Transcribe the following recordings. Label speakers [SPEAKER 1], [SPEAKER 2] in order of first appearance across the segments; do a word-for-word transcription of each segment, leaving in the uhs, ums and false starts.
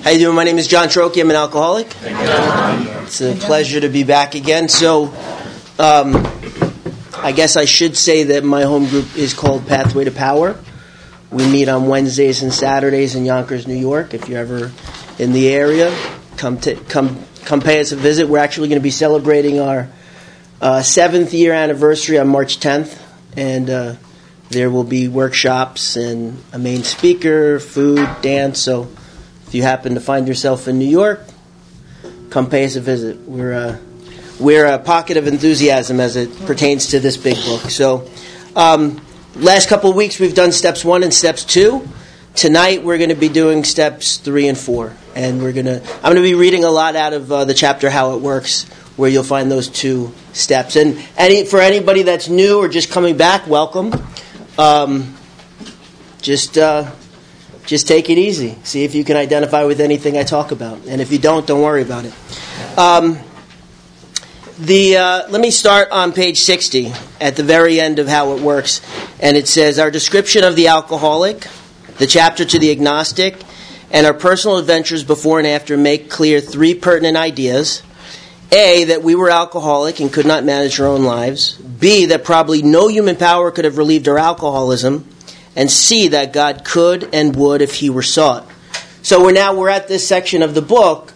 [SPEAKER 1] How you doing? My name is John Trocchi. I'm an alcoholic. It's a pleasure to be back again. So, um, I guess I should say that my home group is called Pathway to Power. We meet on Wednesdays and Saturdays in Yonkers, New York. If you're ever in the area, come to, come come pay us a visit. We're actually going to be celebrating our uh, seventh year anniversary on March tenth, and uh, there will be workshops and a main speaker, food, dance. So if you happen to find yourself in New York, come pay us a visit. We're a, we're a pocket of enthusiasm as it pertains to this big book. So um, last couple of weeks we've done steps one and steps two. Tonight we're going to be doing steps three and four. And we're going to I'm going to be reading a lot out of uh, the chapter How It Works, where you'll find those two steps. And any, for anybody that's new or just coming back, welcome. Um, just... Uh, Just take it easy. See if you can identify with anything I talk about. And if you don't, don't worry about it. Um, the uh, let me start on page sixty, at the very end of How It Works. And it says, our description of the alcoholic, the chapter to the agnostic, and our personal adventures before and after make clear three pertinent ideas. A, that we were alcoholic and could not manage our own lives. B, that probably no human power could have relieved our alcoholism. And see that God could and would if he were sought. So we're now we're at this section of the book,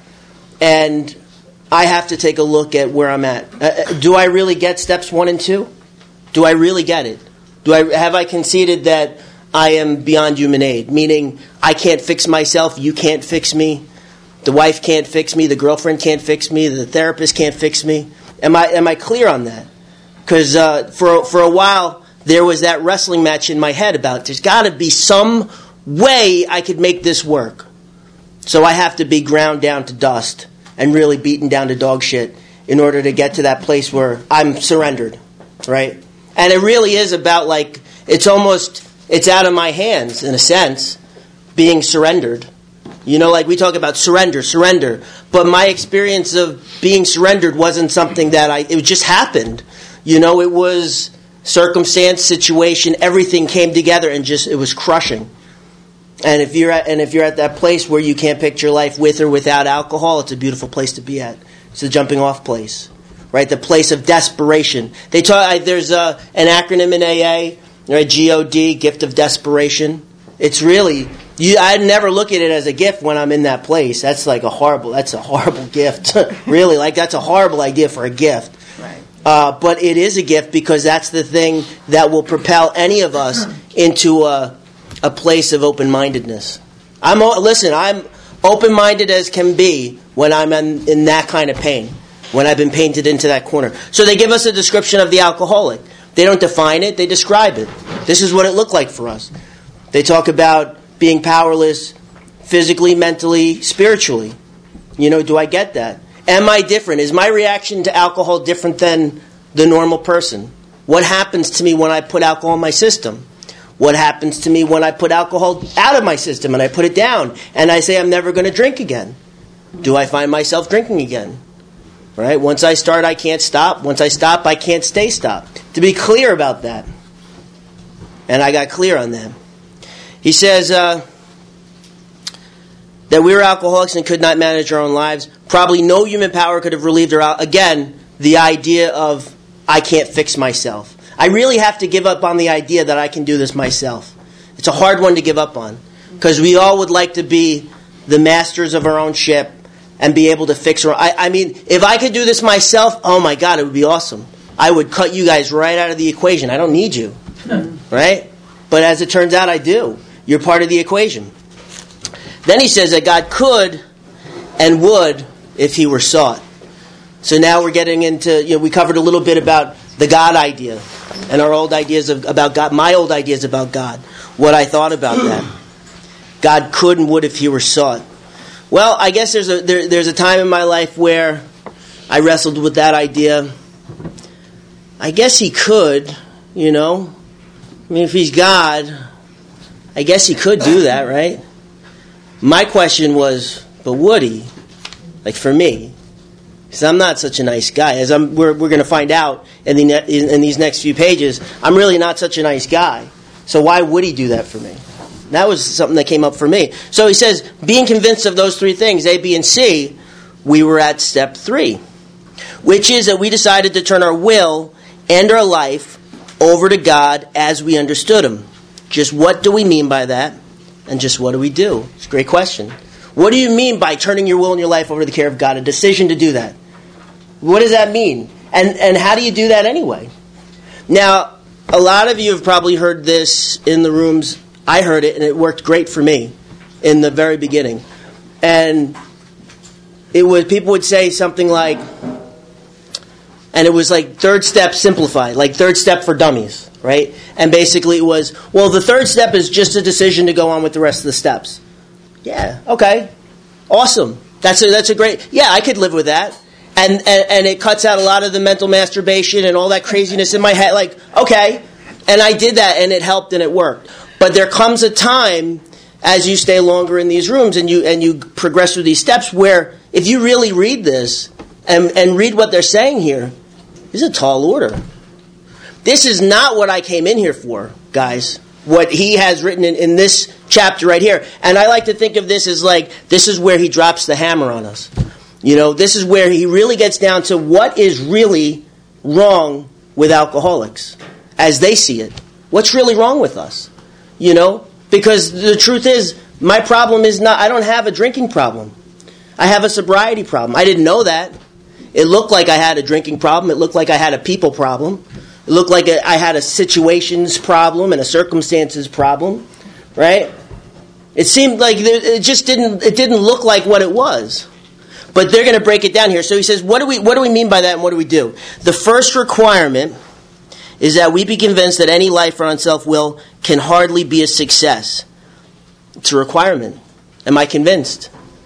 [SPEAKER 1] and I have to take a look at where I'm at. Uh, do I really get steps one and two? Do I really get it? Do I have I conceded that I am beyond human aid? Meaning I can't fix myself, you can't fix me, the wife can't fix me, the girlfriend can't fix me, the therapist can't fix me. Am I am I clear on that? Because uh, for for a while, there was that wrestling match in my head about there's got to be some way I could make this work. So I have to be ground down to dust and really beaten down to dog shit in order to get to that place where I'm surrendered, right? And it really is about like, it's almost, it's out of my hands in a sense, being surrendered. You know, like we talk about surrender, surrender. But my experience of being surrendered wasn't something that I, it just happened. You know, it was circumstance, situation, everything came together and just it was crushing. And if you're at, and if you're at that place where you can't picture life with or without alcohol, it's a beautiful place to be at. It's the jumping off place, right? The place of desperation. They talk. There's a, an acronym in A A, right? G O D, gift of desperation. It's really you. I never look at it as a gift when I'm in that place. That's like a horrible. That's a horrible gift. Really, like that's a horrible idea for a gift. Right. Uh, but it is a gift because that's the thing that will propel any of us into a, a place of open-mindedness. I'm listen. I'm open-minded as can be when I'm in, in that kind of pain, when I've been painted into that corner. So they give us a description of the alcoholic. They don't define it; they describe it. This is what it looked like for us. They talk about being powerless, physically, mentally, spiritually. You know, do I get that? Am I different? Is my reaction to alcohol different than the normal person? What happens to me when I put alcohol in my system? What happens to me when I put alcohol out of my system and I put it down and I say I'm never going to drink again? Do I find myself drinking again? Right? Once I start, I can't stop. Once I stop, I can't stay stopped. To be clear about that. And I got clear on that. He says uh, that we were alcoholics and could not manage our own lives. Probably no human power could have relieved her. Again, the idea of I can't fix myself. I really have to give up on the idea that I can do this myself. It's a hard one to give up on because we all would like to be the masters of our own ship and be able to fix our. I, I mean, if I could do this myself, oh my God, it would be awesome. I would cut you guys right out of the equation. I don't need you, right? But as it turns out, I do. You're part of the equation. Then he says that God could and would if he were sought. So now we're getting into, you know, we covered a little bit about the God idea and our old ideas of, about God, my old ideas about God, what I thought about that. God could and would if he were sought. Well, I guess there's a there, there's a time in my life where I wrestled with that idea. I guess he could, you know. I mean, if he's God, I guess he could do that, right? My question was, but would he? Like for me, because I'm not such a nice guy. As I'm, we're we're going to find out in the in, in these next few pages, I'm really not such a nice guy. So why would he do that for me? That was something that came up for me. So he says, being convinced of those three things, A, B, and C, we were at step three, which is that we decided to turn our will and our life over to God as we understood Him. Just what do we mean by that? And just what do we do? It's a great question. What do you mean by turning your will and your life over to the care of God? A decision to do that. What does that mean? And and how do you do that anyway? Now, a lot of you have probably heard this in the rooms. I heard it, and it worked great for me in the very beginning. And it was, people would say something like, and it was like third step simplified, like third step for dummies, right? And basically it was, well, the third step is just a decision to go on with the rest of the steps. Yeah, okay, awesome. That's a, that's a great, yeah, I could live with that. And, and and it cuts out a lot of the mental masturbation and all that craziness in my head. Like, okay, and I did that, and it helped, and it worked. But there comes a time, as you stay longer in these rooms and you and you progress through these steps, where if you really read this and, and read what they're saying here, this is a tall order. This is not what I came in here for, guys. What he has written in, in this chapter right here. And I like to think of this as like, this is where he drops the hammer on us. You know, this is where he really gets down to what is really wrong with alcoholics as they see it. What's really wrong with us? You know, because the truth is, my problem is not, I don't have a drinking problem. I have a sobriety problem. I didn't know that. It looked like I had a drinking problem. It looked like I had a people problem. It looked like I had a situations problem and a circumstances problem, right? It seemed like it just didn't, it didn't look like what it was. But they're going to break it down here. So he says, what do we what do we mean by that, and what do we do? The first requirement is that we be convinced that any life run on self-will can hardly be a success. It's a requirement. Am I convinced?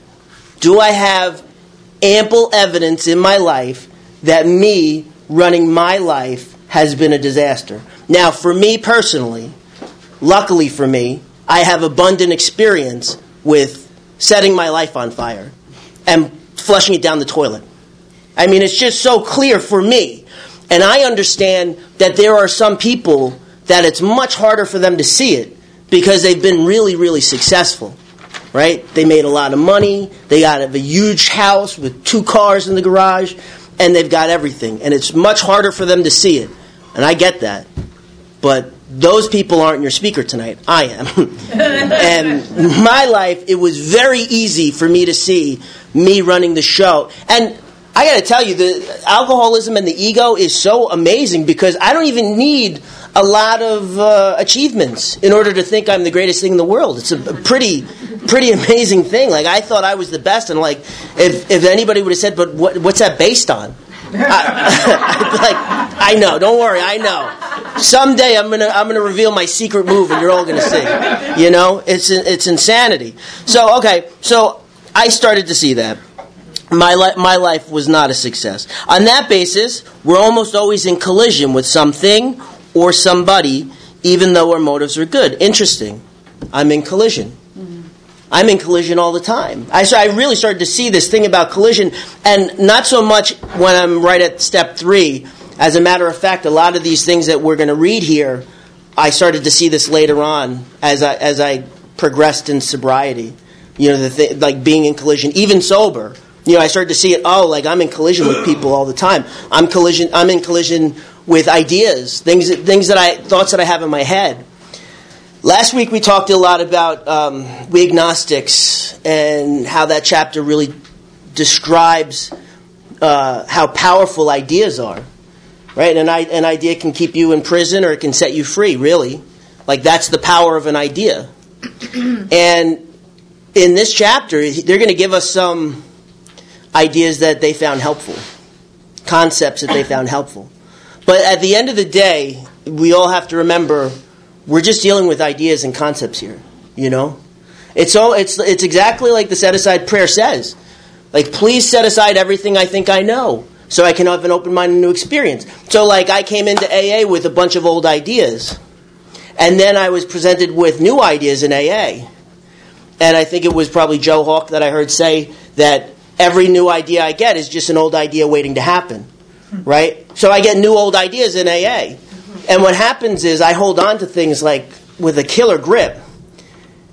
[SPEAKER 1] Do I have ample evidence in my life that me running my life has been a disaster? Now, for me personally, luckily for me, I have abundant experience with setting my life on fire and flushing it down the toilet. I mean, it's just so clear for me. And I understand that there are some people that it's much harder for them to see it because they've been really, really successful, right? They made a lot of money. They got a huge house with two cars in the garage, and they've got everything. And it's much harder for them to see it. And I get that. But those people aren't your speaker tonight. I am. And my life, it was very easy for me to see me running the show. And I got to tell you, the alcoholism and the ego is so amazing because I don't even need a lot of uh, achievements in order to think I'm the greatest thing in the world. It's a pretty, pretty amazing thing. Like, I thought I was the best, and like, if if anybody would have said, "But what, what's that based on?" I, I'd be like, I know. Don't worry, I know. Someday I'm gonna I'm gonna reveal my secret move, and you're all gonna see. You know, it's it's insanity. So okay, so I started to see that. My li- my life was not a success. On that basis, we're almost always in collision with something or somebody, even though our motives are good. Interesting. I'm in collision. Mm-hmm. I'm in collision all the time. I, so I really started to see this thing about collision, and not so much when I'm right at step three. As a matter of fact, a lot of these things that we're going to read here, I started to see this later on as I as I progressed in sobriety. You know, the th- like being in collision, even sober. You know, I started to see it. Oh, like I'm in collision with people all the time. I'm collision. I'm in collision with ideas, things, that, things that I thoughts that I have in my head. Last week we talked a lot about um, we agnostics and how that chapter really describes uh, how powerful ideas are. Right, and an idea can keep you in prison or it can set you free. Really, like that's the power of an idea. And in this chapter, they're going to give us some ideas that they found helpful, concepts that they found helpful. But at the end of the day, we all have to remember we're just dealing with ideas and concepts here. You know, it's all it's it's exactly like the set aside prayer says. Like, please set aside everything I think I know, so I can have an open mind and new experience. So, like, I came into A A with a bunch of old ideas, and then I was presented with new ideas in A A. And I think it was probably Joe Hawk that I heard say that every new idea I get is just an old idea waiting to happen, right? So I get new old ideas in A A. And what happens is I hold on to things like with a killer grip.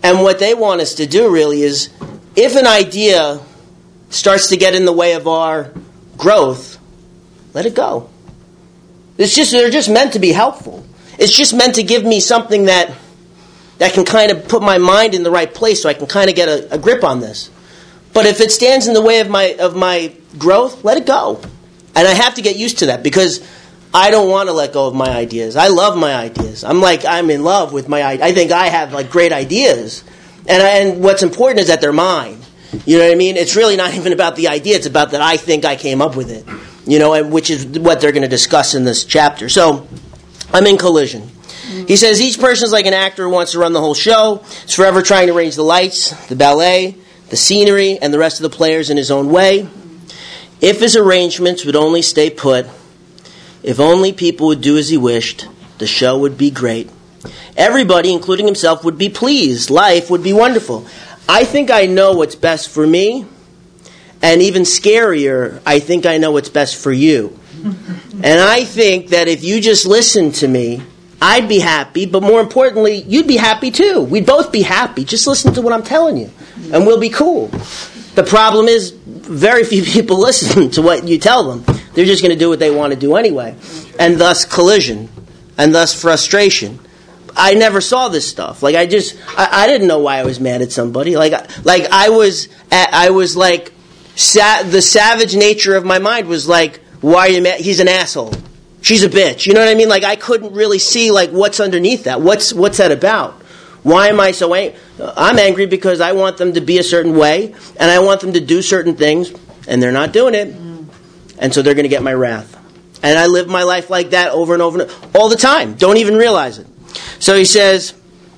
[SPEAKER 1] And what they want us to do really is, if an idea starts to get in the way of our growth, let it go. It's just they're just meant to be helpful. It's just meant to give me something that that can kind of put my mind in the right place so I can kind of get a, a grip on this. But if it stands in the way of my of my growth, let it go. And I have to get used to that because I don't want to let go of my ideas. I love my ideas. I'm like, I'm in love with my ideas. I think I have like great ideas. And, I, and what's important is that they're mine. You know what I mean? It's really not even about the idea. It's about that I think I came up with it. You know, and which is what they're going to discuss in this chapter. So, I'm in collision. He says, each person is like an actor who wants to run the whole show. He's forever trying to arrange the lights, the ballet, the scenery, and the rest of the players in his own way. If his arrangements would only stay put, if only people would do as he wished, the show would be great. Everybody, including himself, would be pleased. Life would be wonderful. I think I know what's best for me, and even scarier, I think I know what's best for you. And I think that if you just listen to me, I'd be happy, but more importantly, you'd be happy too. We'd both be happy. Just listen to what I'm telling you, and we'll be cool. The problem is, very few people listen to what you tell them. They're just going to do what they want to do anyway. And thus collision. And thus frustration. I never saw this stuff. Like, I just, I, I didn't know why I was mad at somebody. Like, like I was, I was like, sa- the savage nature of my mind was like, why are you mad? He's an asshole. She's a bitch. You know what I mean? Like, I couldn't really see, like, what's underneath that. What's, what's that about? Why am I so angry? I'm angry because I want them to be a certain way, and I want them to do certain things, and they're not doing it. And so they're going to get my wrath. And I live my life like that over and over and over, all the time. Don't even realize it. So he says,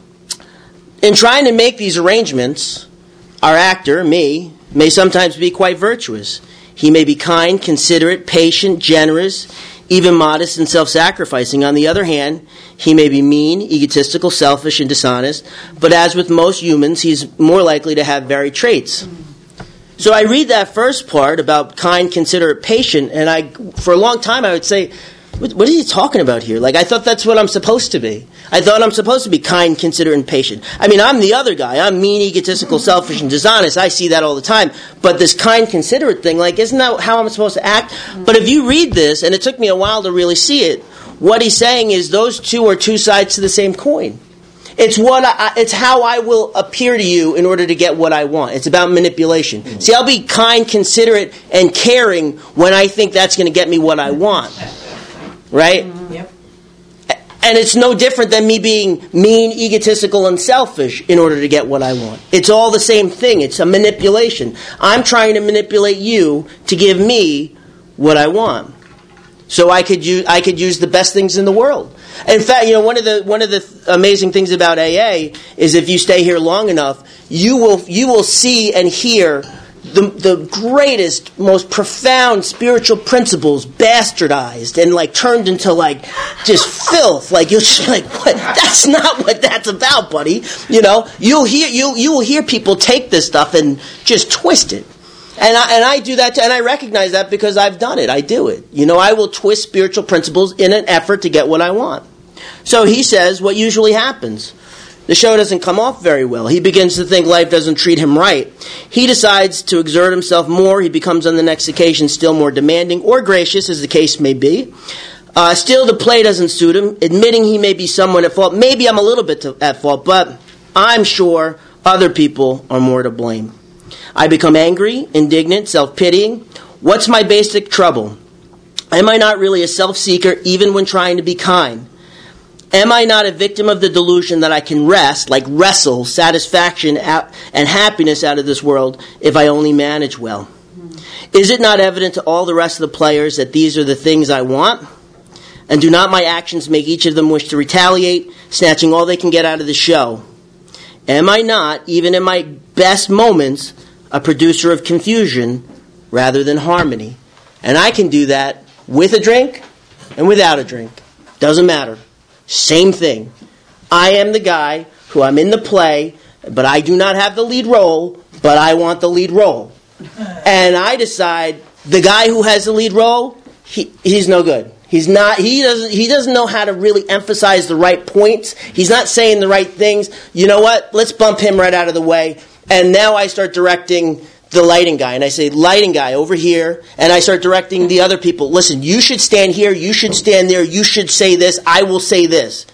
[SPEAKER 1] in trying to make these arrangements, our actor, me, may sometimes be quite virtuous. He may be kind, considerate, patient, generous, even modest and self-sacrificing. On the other hand, he may be mean, egotistical, selfish, and dishonest. But as with most humans, he's more likely to have varied traits. So I read that first part about kind, considerate, patient, and I, for a long time I would say, what, what are you talking about here? Like, I thought that's what I'm supposed to be. I thought I'm supposed to be kind, considerate, and patient. I mean, I'm the other guy. I'm mean, egotistical, selfish, and dishonest. I see that all the time. But this kind, considerate thing, like, isn't that how I'm supposed to act? But if you read this, and it took me a while to really see it, what he's saying is those two are two sides to the same coin. It's what I, it's how I will appear to you in order to get what I want. It's about manipulation. Mm-hmm. See, I'll be kind, considerate, and caring when I think that's going to get me what I want. Right? Mm-hmm. Yep. And it's no different than me being mean, egotistical, and selfish in order to get what I want. It's all the same thing. It's a manipulation. I'm trying to manipulate you to give me what I want. So I could use I could use the best things in the world. In fact, you know, one of the one of the th- amazing things about A A is if you stay here long enough, you will you will see and hear the the greatest, most profound spiritual principles bastardized and like turned into like just filth. Like you're just like, what? That's not what that's about, buddy. You know, you'll hear you you will hear people take this stuff and just twist it. And I, and I do that, too, and I recognize that because I've done it. I do it. You know, I will twist spiritual principles in an effort to get what I want. So he says what usually happens. The show doesn't come off very well. He begins to think life doesn't treat him right. He decides to exert himself more. He becomes on the next occasion still more demanding or gracious, as the case may be. Uh, still, the play doesn't suit him, admitting he may be somewhat at fault. Maybe I'm a little bit to, at fault, but I'm sure other people are more to blame. I become angry, indignant, self-pitying. What's my basic trouble? Am I not really a self-seeker even when trying to be kind? Am I not a victim of the delusion that I can wrest, like wrestle, satisfaction out, and happiness out of this world if I only manage well? Is it not evident to all the rest of the players that these are the things I want? And do not my actions make each of them wish to retaliate, snatching all they can get out of the show? Am I not, even in my best moments, a producer of confusion rather than harmony? And I can do that with a drink and without a drink. Doesn't matter. Same thing. I am the guy who I'm in the play, but I do not have the lead role, but I want the lead role. And I decide the guy who has the lead role, he, he's no good. He He's not, he doesn't, he doesn't know how to really emphasize the right points. He's not saying the right things. You know what? Let's bump him right out of the way. And now I start directing the lighting guy. And I say, lighting guy, over here. And I start directing the other people. Listen, you should stand here. You should stand there. You should say this. I will say this.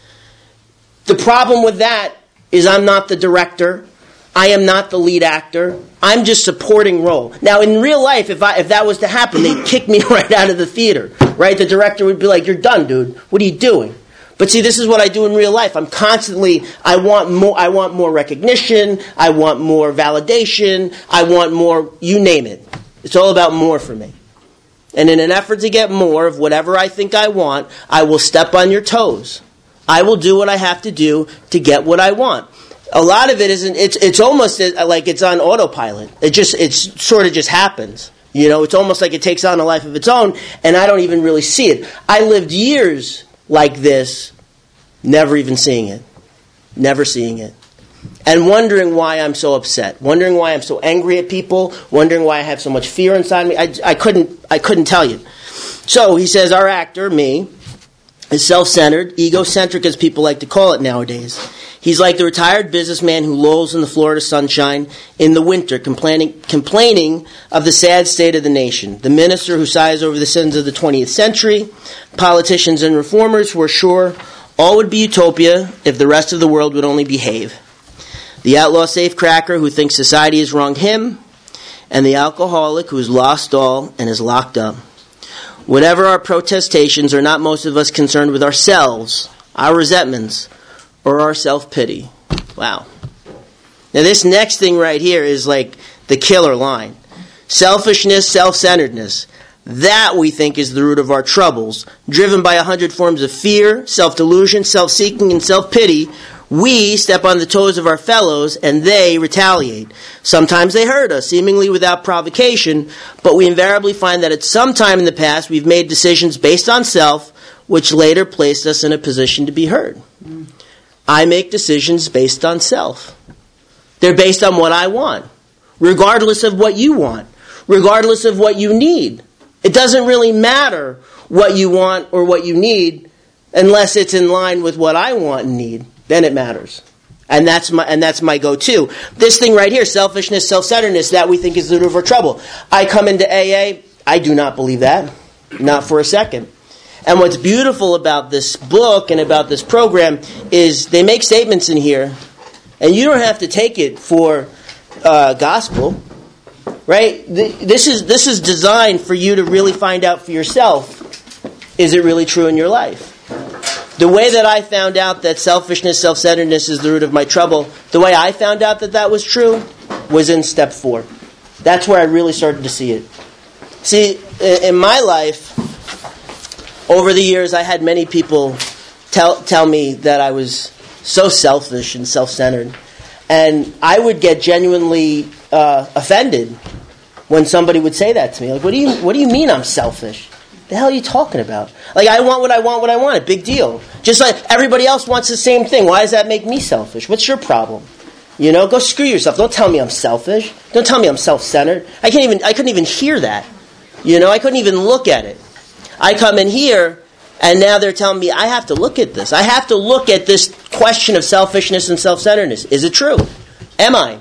[SPEAKER 1] The problem with that is I'm not the director. I am not the lead actor. I'm just supporting role. Now, in real life, if I if that was to happen, they'd kick me right out of the theater, right? The director would be like, "You're done, dude. What are you doing?" But see, this is what I do in real life. I'm constantly, I want more, I want more recognition. I want more validation. I want more, you name it. It's all about more for me. And in an effort to get more of whatever I think I want, I will step on your toes. I will do what I have to do to get what I want. A lot of it isn't, it's it's almost like it's on autopilot. It just, it's sort of just happens. You know, it's almost like it takes on a life of its own, and I don't even really see it. I lived years like this, never even seeing it. Never seeing it. And wondering why I'm so upset. Wondering why I'm so angry at people. Wondering why I have so much fear inside me. I, I couldn't, I couldn't tell you. So he says, our actor, me, is self-centered, egocentric as people like to call it nowadays. He's like the retired businessman who lolls in the Florida sunshine in the winter, complaining, complaining of the sad state of the nation. The minister who sighs over the sins of the twentieth century. Politicians and reformers who are sure all would be utopia if the rest of the world would only behave. The outlaw safecracker who thinks society has wronged him. And the alcoholic who has lost all and is locked up. Whatever our protestations, are not most of us concerned with ourselves, our resentments, or our self-pity. Wow. Now this next thing right here is like the killer line. Selfishness, self-centeredness. That, we think, is the root of our troubles. Driven by a hundred forms of fear, self-delusion, self-seeking, and self-pity, we step on the toes of our fellows, and they retaliate. Sometimes they hurt us, seemingly without provocation, but we invariably find that at some time in the past we've made decisions based on self, which later placed us in a position to be hurt. Mm. I make decisions based on self. They're based on what I want, regardless of what you want, regardless of what you need. It doesn't really matter what you want or what you need unless it's in line with what I want and need. Then it matters. And that's my and that's my go-to. This thing right here, selfishness, self-centeredness, that we think is the root of our trouble. I come into A A, I do not believe that. Not for a second. And what's beautiful about this book and about this program is they make statements in here, and you don't have to take it for uh, gospel, right? This is this is designed for you to really find out for yourself, is it really true in your life? The way that I found out that selfishness, self-centeredness is the root of my trouble, the way I found out that that was true was in step four. That's where I really started to see it. See, in my life, over the years, I had many people tell tell me that I was so selfish and self-centered. And I would get genuinely uh, offended when somebody would say that to me. Like, what do you what do you mean I'm selfish? The hell are you talking about? Like, I want what I want, what I want. A big deal. Just like everybody else wants the same thing. Why does that make me selfish? What's your problem? You know, go screw yourself. Don't tell me I'm selfish. Don't tell me I'm self-centered. I can't even. I couldn't even hear that. You know, I couldn't even look at it. I come in here, and now they're telling me I have to look at this. I have to look at this question of selfishness and self-centeredness. Is it true? Am I?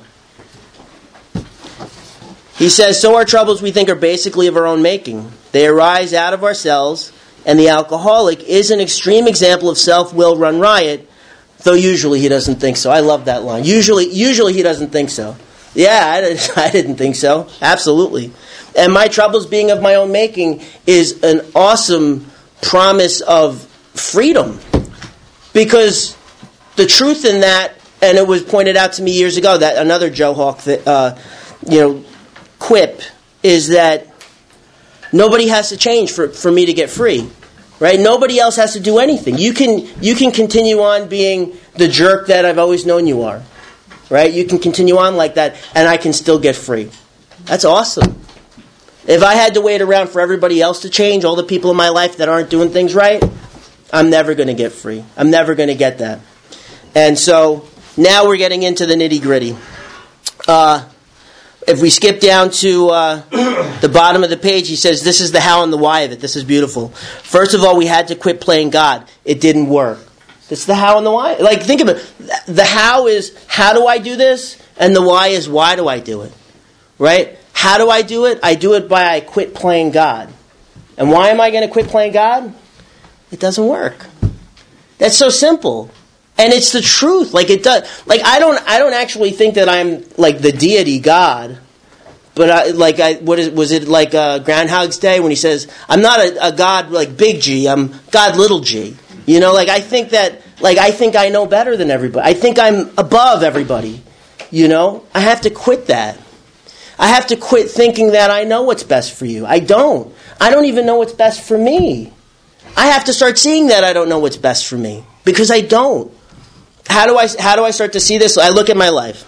[SPEAKER 1] He says, so our troubles we think are basically of our own making. They arise out of ourselves, and the alcoholic is an extreme example of self-will run riot, though usually he doesn't think so. I love that line. Usually usually he doesn't think so. Yeah, I didn't, I didn't think so. Absolutely. And my troubles being of my own making is an awesome promise of freedom. Because the truth in that, and it was pointed out to me years ago, that another Joe Hawk, uh, you know, quip, is that nobody has to change for, for me to get free. Right? Nobody else has to do anything. You can you can continue on being the jerk that I've always known you are. Right? You can continue on like that, and I can still get free. That's awesome. If I had to wait around for everybody else to change, all the people in my life that aren't doing things right, I'm never going to get free. I'm never going to get that. And so now we're getting into the nitty-gritty. Uh, if we skip down to uh, the bottom of the page, he says, this is the how and the why of it. This is beautiful. First of all, we had to quit playing God. It didn't work. That's the how and the why. Like, think of it. The how is, how do I do this? And the why is, why do I do it? Right? How do I do it? I do it by I quit playing God. And why am I going to quit playing God? It doesn't work. That's so simple. And it's the truth. Like it does. Like I don't. I don't actually think that I'm like the deity God. But I, like I, what is was it like uh, Groundhog's Day when he says, "I'm not a, a God like big G. I'm God little G." You know, like I think that. Like I think I know better than everybody. I think I'm above everybody. You know, I have to quit that. I have to quit thinking that I know what's best for you. I don't. I don't even know what's best for me. I have to start seeing that I don't know what's best for me because I don't. How do I how do I start to see this? I look at my life,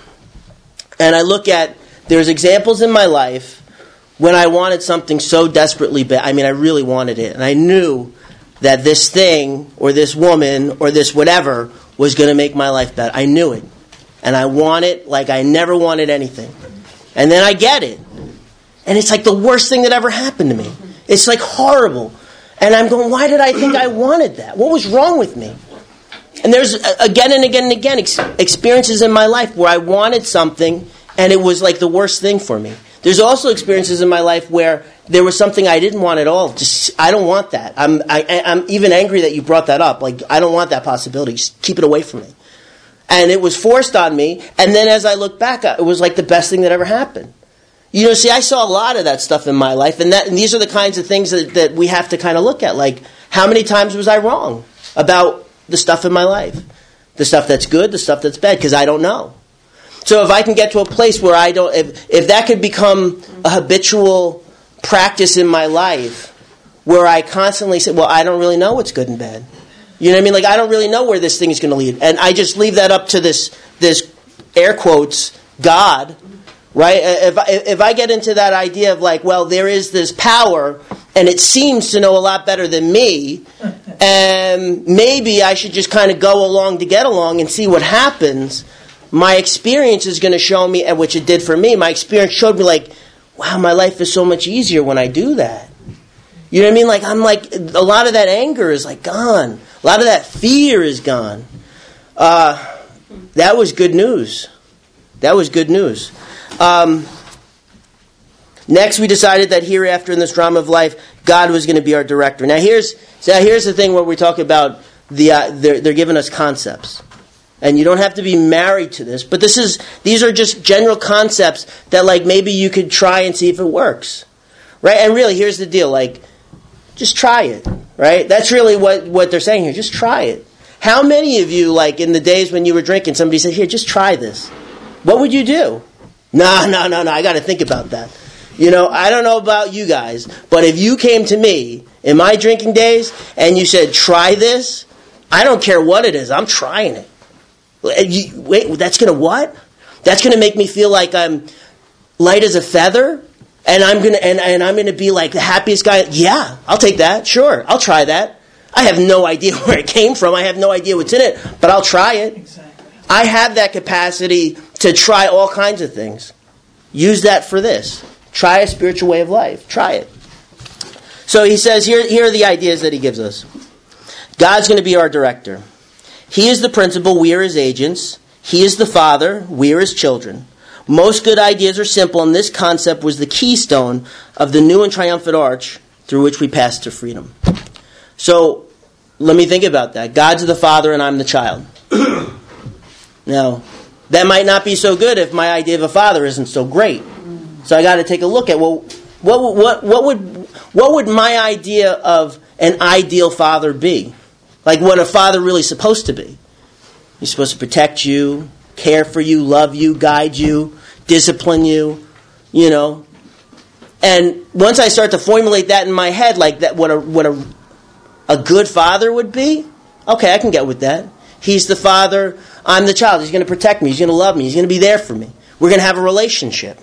[SPEAKER 1] and I look at, there's examples in my life when I wanted something so desperately bad. I mean, I really wanted it, and I knew that this thing or this woman or this whatever was going to make my life better. I knew it, and I want it like I never wanted anything. And then I get it, and it's like the worst thing that ever happened to me. It's like horrible, and I'm going, why did I think I wanted that? What was wrong with me? And there's, again and again and again, ex- experiences in my life where I wanted something and it was like the worst thing for me. There's also experiences in my life where there was something I didn't want at all. Just, I don't want that. I'm, I, I'm even angry that you brought that up. Like, I don't want that possibility. Just keep it away from me. And it was forced on me. And then as I look back, it was like the best thing that ever happened. You know, see, I saw a lot of that stuff in my life. And that, and these are the kinds of things that, that we have to kind of look at. Like, how many times was I wrong about the stuff in my life? The stuff that's good, the stuff that's bad, because I don't know. So if I can get to a place where I don't, if, if that could become a habitual practice in my life, where I constantly say, well, I don't really know what's good and bad. You know what I mean? Like, I don't really know where this thing is going to lead. And I just leave that up to this, this air quotes, God, right? If I, if I get into that idea of like, well, there is this power, and it seems to know a lot better than me, and maybe I should just kind of go along to get along and see what happens, my experience is going to show me, and which it did for me, my experience showed me like, wow, my life is so much easier when I do that. You know what I mean? Like, I'm like, a lot of that anger is like gone. A lot of that fear is gone. Uh, that was good news. That was good news. Um, next, we decided that hereafter in this drama of life, God was going to be our director. Now, here's so here's the thing where we talk about the uh, they're, they're giving us concepts, and you don't have to be married to this, but this is these are just general concepts that like maybe you could try and see if it works, right? And really, here's the deal: like, just try it, right? That's really what what they're saying here. Just try it. How many of you, like in the days when you were drinking, somebody said, "Here, just try this." What would you do? No, no, no, no. I got to think about that. You know, I don't know about you guys, but if you came to me in my drinking days and you said, try this, I don't care what it is. I'm trying it. You, wait, that's going to what? That's going to make me feel like I'm light as a feather, and I'm going to and, and I'm going to be like the happiest guy. Yeah, I'll take that. Sure, I'll try that. I have no idea where it came from. I have no idea what's in it, but I'll try it. Exactly. I have that capacity to try all kinds of things. Use that for this. Try a spiritual way of life. Try it. So he says, here, here are the ideas that he gives us. God's going to be our director. He is the principal. We are his agents. He is the father. We are his children. Most good ideas are simple, and this concept was the keystone of the new and triumphant arch through which we pass to freedom. So let me think about that. God's the father and I'm the child. Now, that might not be so good if my idea of a father isn't so great. So I got to take a look at, well, what, what, what would what would my idea of an ideal father be? Like what a father really is supposed to be. He's supposed to protect you, care for you, love you, guide you, discipline you, you know. And once I start to formulate that in my head, like that, what a what a a good father would be, okay, I can get with that. He's the father, I'm the child. He's going to protect me. He's going to love me. He's going to be there for me. We're going to have a relationship.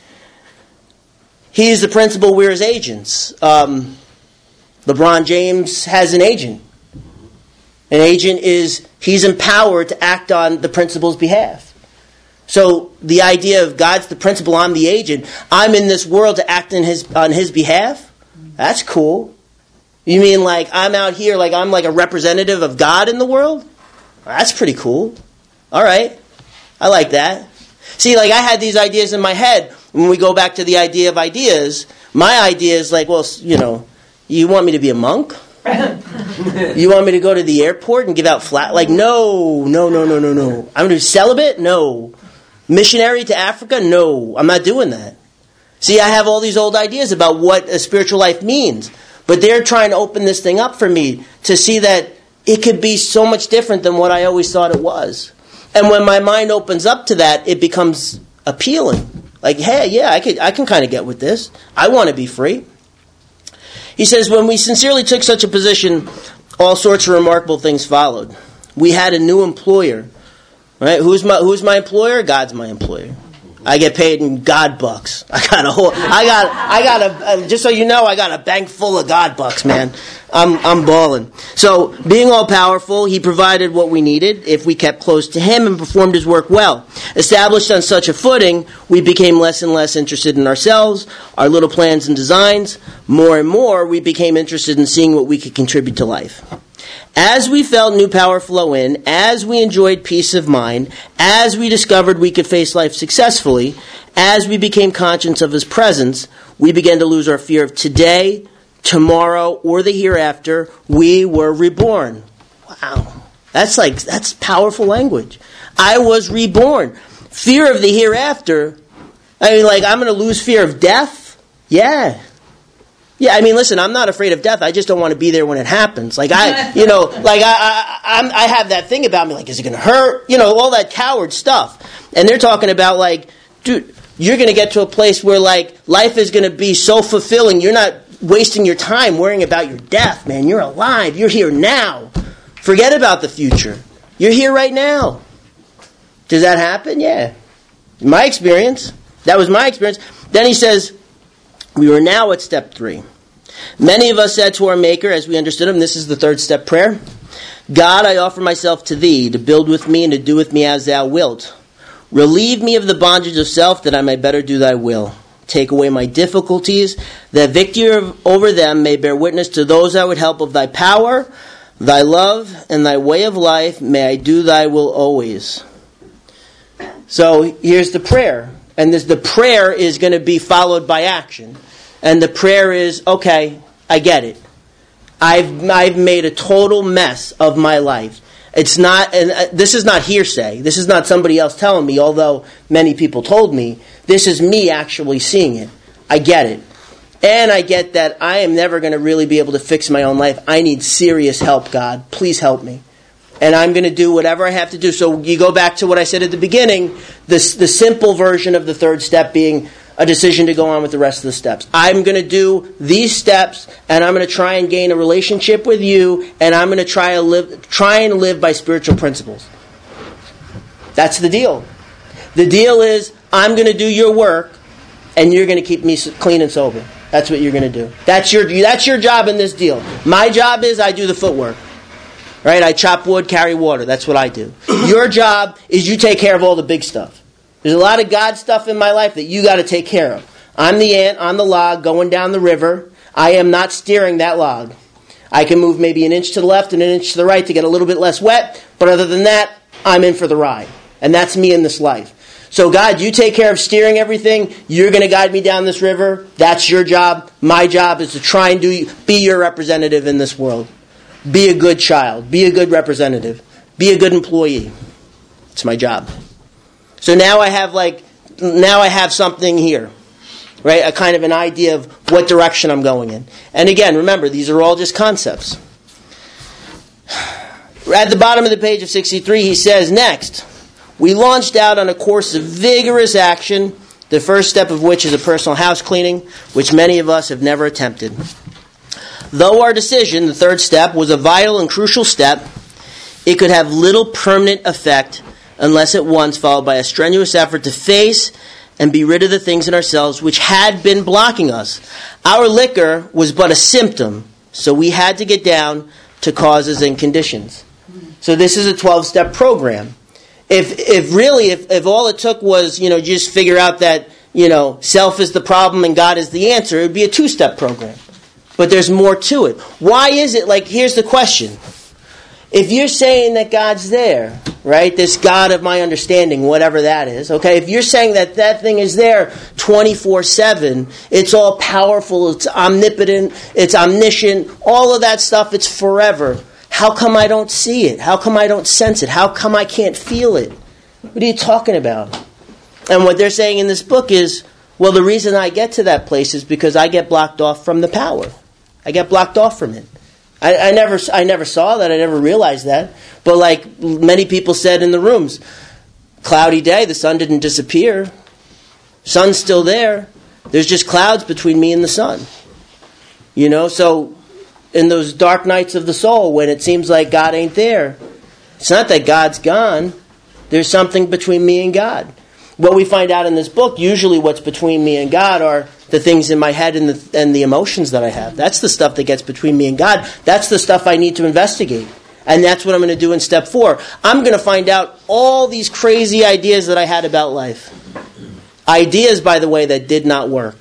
[SPEAKER 1] He is the principal. We're his agents. Um, LeBron James has an agent. An agent is, he's empowered to act on the principal's behalf. So the idea of God's the principal, I'm the agent. I'm in this world to act in his on his behalf. That's cool. You mean like I'm out here like I'm like a representative of God in the world? That's pretty cool. All right. I like that. See, like I had these ideas in my head. When we go back to the idea of ideas, my idea is like, well, you know, you want me to be a monk? You want me to go to the airport and give out flat? Like, no, no, no, no, no, no. I'm going to do celibate? No. Missionary to Africa? No. I'm not doing that. See, I have all these old ideas about what a spiritual life means. But they're trying to open this thing up for me to see that it could be so much different than what I always thought it was. And when my mind opens up to that, it becomes appealing. Like, hey, yeah, I could, I can kind of get with this. I want to be free. He says, when we sincerely took such a position, all sorts of remarkable things followed. We had a new employer. Right? Who's my Who's my employer? God's my employer. I get paid in God bucks. I got a whole. I got. I got a. Uh, just so you know, I got a bank full of God bucks, man. I'm. I'm balling. So, being all powerful, He provided what we needed if we kept close to Him and performed His work well. Established on such a footing, we became less and less interested in ourselves, our little plans and designs. More and more, we became interested in seeing what we could contribute to life. As we felt new power flow in, as we enjoyed peace of mind, as we discovered we could face life successfully, as we became conscious of His presence, we began to lose our fear of today, tomorrow, or the hereafter. We were reborn. Wow. That's like, that's powerful language. I was reborn. Fear of the hereafter. I mean, like, I'm going to lose fear of death? Yeah. Yeah, I mean, listen, I'm not afraid of death. I just don't want to be there when it happens. Like, I, you know, like, I I, I'm, I have that thing about me, like, is it going to hurt? You know, all that coward stuff. And they're talking about, like, dude, you're going to get to a place where, like, life is going to be so fulfilling. You're not wasting your time worrying about your death, man. You're alive. You're here now. Forget about the future. You're here right now. Does that happen? Yeah. In my experience. That was my experience. Then he says, we were now at step three. Many of us said to our Maker, as we understood him, this is the third step prayer, God, I offer myself to thee, to build with me and to do with me as thou wilt. Relieve me of the bondage of self, that I may better do thy will. Take away my difficulties, that victory over them may bear witness to those I would help of thy power, thy love, and thy way of life. May I do thy will always. So here's the prayer. And this, the prayer is going to be followed by action. And the prayer is, okay, I get it. I've I've made a total mess of my life. It's not, and uh, this is not hearsay. This is not somebody else telling me, although many people told me. This is me actually seeing it. I get it. And I get that I am never going to really be able to fix my own life. I need serious help, God. Please help me. And I'm going to do whatever I have to do. So you go back to what I said at the beginning, the, the simple version of the third step being a decision to go on with the rest of the steps. I'm going to do these steps, and I'm going to try and gain a relationship with you, and I'm going to try to live, try and live by spiritual principles. That's the deal. The deal is, I'm going to do your work, and you're going to keep me clean and sober. That's what you're going to do. That's your that's your job in this deal. My job is I do the footwork. Right? I chop wood, carry water. That's what I do. Your job is you take care of all the big stuff. There's a lot of God stuff in my life that you got to take care of. I'm the ant on the log going down the river. I am not steering that log. I can move maybe an inch to the left and an inch to the right to get a little bit less wet, but other than that, I'm in for the ride. And that's me in this life. So God, you take care of steering everything. You're going to guide me down this river. That's your job. My job is to try and do be your representative in this world. Be a good child. Be a good representative. Be a good employee. It's my job. So now I have like, now I have something here, right? A kind of an idea of what direction I'm going in. And again, remember, these are all just concepts. At the bottom of the page of sixty-three, he says, next, we launched out on a course of vigorous action, the first step of which is a personal house cleaning, which many of us have never attempted. Though our decision, the third step, was a vital and crucial step, it could have little permanent effect unless at once followed by a strenuous effort to face and be rid of the things in ourselves which had been blocking us. Our liquor was but a symptom, so we had to get down to causes and conditions. So this is a twelve-step program. if if really, if, if all it took was, you know, just figure out that, you know, self is the problem and God is the answer, it would be a two-step program. But there's more to it. Why is it, like, here's the question. If you're saying that God's there, right, this God of my understanding, whatever that is, okay, if you're saying that that thing is there twenty-four seven, it's all powerful, it's omnipotent, it's omniscient, all of that stuff, it's forever. How come I don't see it? How come I don't sense it? How come I can't feel it? What are you talking about? And what they're saying in this book is, well, the reason I get to that place is because I get blocked off from the power. I get blocked off from it. I, I never I never saw that. I never realized that. But like many people said in the rooms, cloudy day, the sun didn't disappear. Sun's still there. There's just clouds between me and the sun. You know, so in those dark nights of the soul, when it seems like God ain't there, it's not that God's gone. There's something between me and God. What we find out in this book, usually what's between me and God are the things in my head and the, and the emotions that I have. That's the stuff that gets between me and God. That's the stuff I need to investigate. And that's what I'm going to do in step four. I'm going to find out all these crazy ideas that I had about life. Ideas, by the way, that did not work.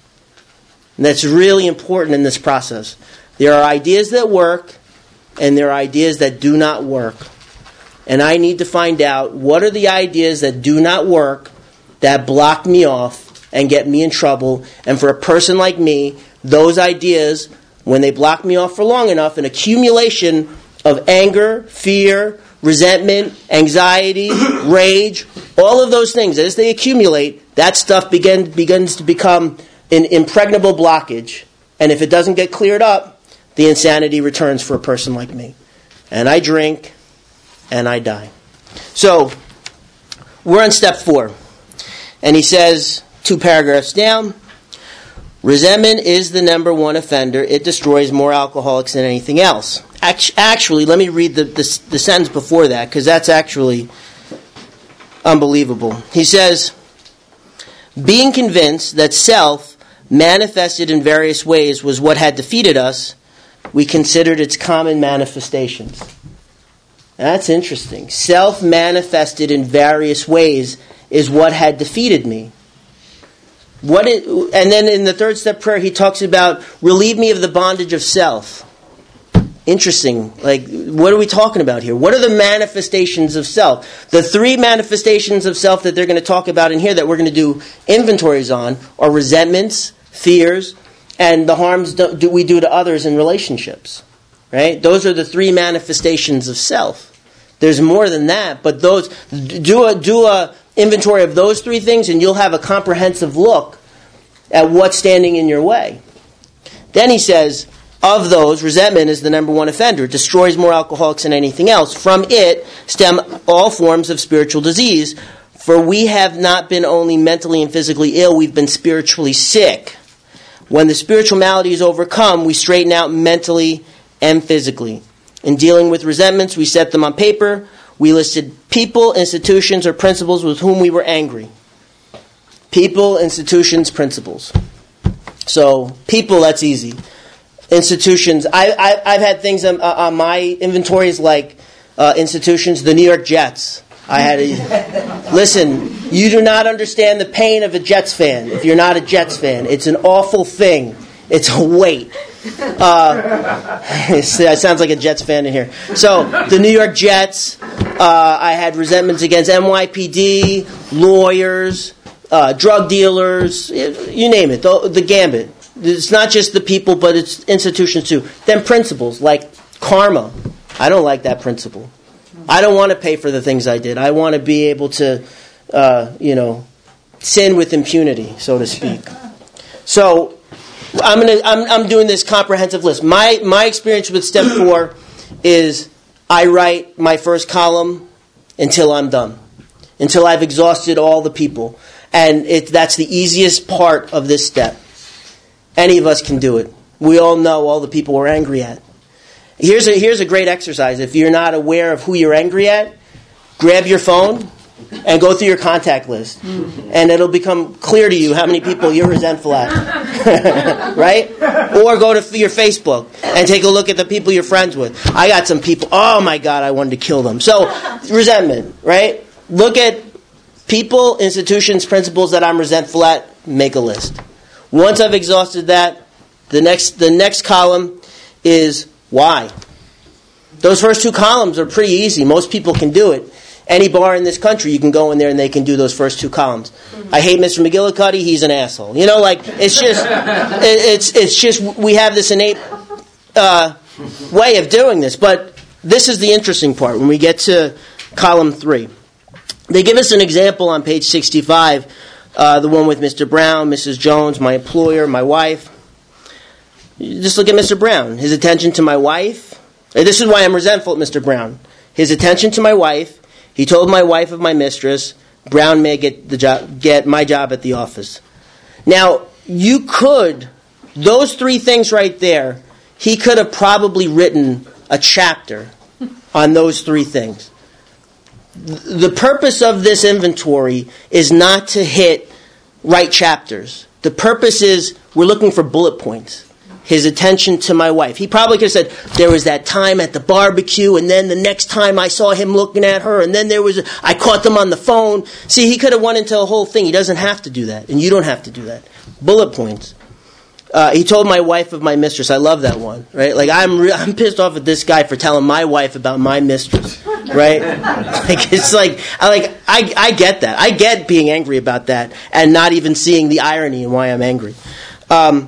[SPEAKER 1] And that's really important in this process. There are ideas that work, and there are ideas that do not work. And I need to find out what are the ideas that do not work, that block me off and get me in trouble. And for a person like me, those ideas, when they block me off for long enough, an accumulation of anger, fear, resentment, anxiety, rage, all of those things, as they accumulate, that stuff begin, begins to become an impregnable blockage. And if it doesn't get cleared up, the insanity returns for a person like me. And I drink, and I die. So, we're on step four. And he says, two paragraphs down, resentment is the number one offender. It destroys more alcoholics than anything else. Actually, let me read the, the, the sentence before that, because that's actually unbelievable. He says, being convinced that self manifested in various ways was what had defeated us, we considered its common manifestations. That's interesting. Self manifested in various ways is what had defeated me. What it, and then in the third step prayer, he talks about, relieve me of the bondage of self. Interesting. Like, what are we talking about here? What are the manifestations of self? The three manifestations of self that they're going to talk about in here that we're going to do inventories on are resentments, fears, and the harms do, do we do to others in relationships. Right? Those are the three manifestations of self. There's more than that, but those do a do a inventory of those three things, and you'll have a comprehensive look at what's standing in your way. Then he says, of those, resentment is the number one offender. It destroys more alcoholics than anything else. From it stem all forms of spiritual disease, for we have not been only mentally and physically ill, we've been spiritually sick. When the spiritual malady is overcome, we straighten out mentally and physically. In dealing with resentments, we set them on paper. We listed people, institutions, or principles with whom we were angry. People, institutions, principles. So, people, that's easy. Institutions, I, I, I've had things on, uh, on my inventories like uh, institutions, the New York Jets. I had a, listen, you do not understand the pain of a Jets fan if you're not a Jets fan. It's an awful thing. It's a weight. Uh, it sounds like a Jets fan in here. So, the New York Jets, uh, I had resentments against N Y P D, lawyers, uh, drug dealers, you name it, the, the gambit. It's not just the people, but it's institutions too. Then principles, like karma. I don't like that principle. I don't want to pay for the things I did. I want to be able to, uh, you know, sin with impunity, so to speak. So, I'm gonna. I'm, I'm doing this comprehensive list. My my experience with step four is I write my first column until I'm done, until I've exhausted all the people, and it that's the easiest part of this step. Any of us can do it. We all know all the people we're angry at. Here's a here's a great exercise. If you're not aware of who you're angry at, grab your phone and go through your contact list. And it'll become clear to you how many people you're resentful at. Right? Or go to your Facebook and take a look at the people you're friends with. I got some people, oh my God, I wanted to kill them. So, resentment, right? look at people, institutions, principles that I'm resentful at, make a list. Once I've exhausted that, the next the next column is why. Those first two columns are pretty easy. Most people can do it. Any bar in this country, you can go in there and they can do those first two columns. I hate Mister McGillicuddy, he's an asshole. You know, like, it's just, it's it's just, we have this innate uh, way of doing this. But this is the interesting part when we get to column three. They give us an example on page sixty-five, uh, the one with Mister Brown, Missus Jones, my employer, my wife. Just look at Mister Brown. His attention to my wife. This is why I'm resentful at Mister Brown. His attention to my wife. He told my wife of my mistress. Brown may get the job, get my job at the office. Now, you could, those three things right there, he could have probably written a chapter on those three things. The purpose of this inventory is not to hit right chapters. The purpose is we're looking for bullet points. His attention to my wife. He probably could have said, there was that time at the barbecue, and then the next time I saw him looking at her, and then there was, a, I caught them on the phone. See, he could have went into a whole thing. He doesn't have to do that, and you don't have to do that. Bullet points. Uh, he told my wife of my mistress. I love that one, right? Like, I'm re- I'm pissed off at this guy for telling my wife about my mistress, right? Like, it's like, I like, I, I get that. I get being angry about that, and not even seeing the irony in why I'm angry. Um,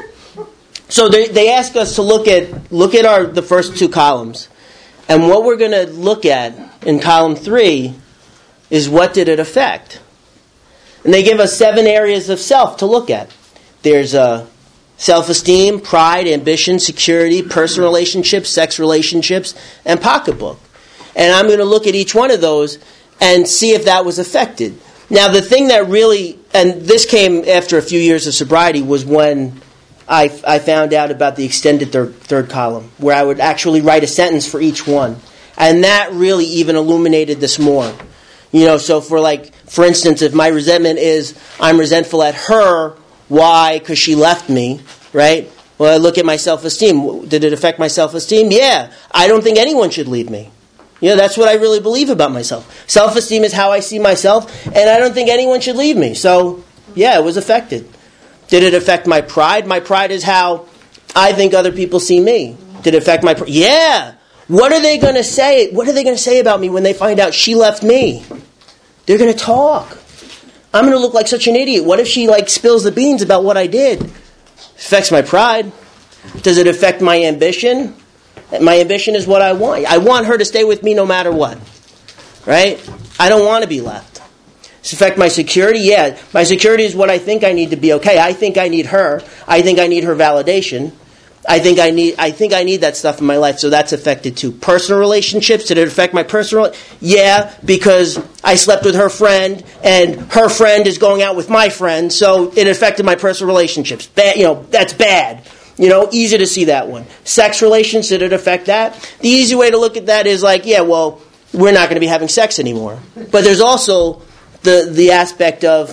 [SPEAKER 1] So they, they ask us to look at look at our the first two columns, and what we're going to look at in column three is what did it affect. And they give us seven areas of self to look at. There's uh, self-esteem, pride, ambition, security, personal relationships, sex relationships, and pocketbook. And I'm going to look at each one of those and see if that was affected. Now, the thing that really, and this came after a few years of sobriety, was when I, I found out about the extended third, third column, where I would actually write a sentence for each one. And that really even illuminated this more. You know, so for like, for instance, if my resentment is, I'm resentful at her, why? Because she left me, right? Well, I look at my self-esteem. Did it affect my self-esteem? Yeah. I don't think anyone should leave me. You know, that's what I really believe about myself. Self-esteem is how I see myself, and I don't think anyone should leave me. So, yeah, it was affected. Did it affect my pride? My pride is how I think other people see me. Did it affect my pride? Yeah. What are they going to say? What are they going to say about me when they find out she left me? They're going to talk. I'm going to look like such an idiot. What if she like spills the beans about what I did? It affects my pride. Does it affect my ambition? My ambition is what I want. I want her to stay with me no matter what. Right? I don't want to be left. Does it affect my security? Yeah. My security is what I think I need to be okay. I think I need her. I think I need her validation. I think I need I think I need that stuff in my life, so that's affected too. Personal relationships, did it affect my personal? Yeah, because I slept with her friend, and her friend is going out with my friend, so it affected my personal relationships. Bad, you know, that's bad. You know, easy to see that one. Sex relations, did it affect that? The easy way to look at that is like, yeah, well, we're not going to be having sex anymore. But there's also the the aspect of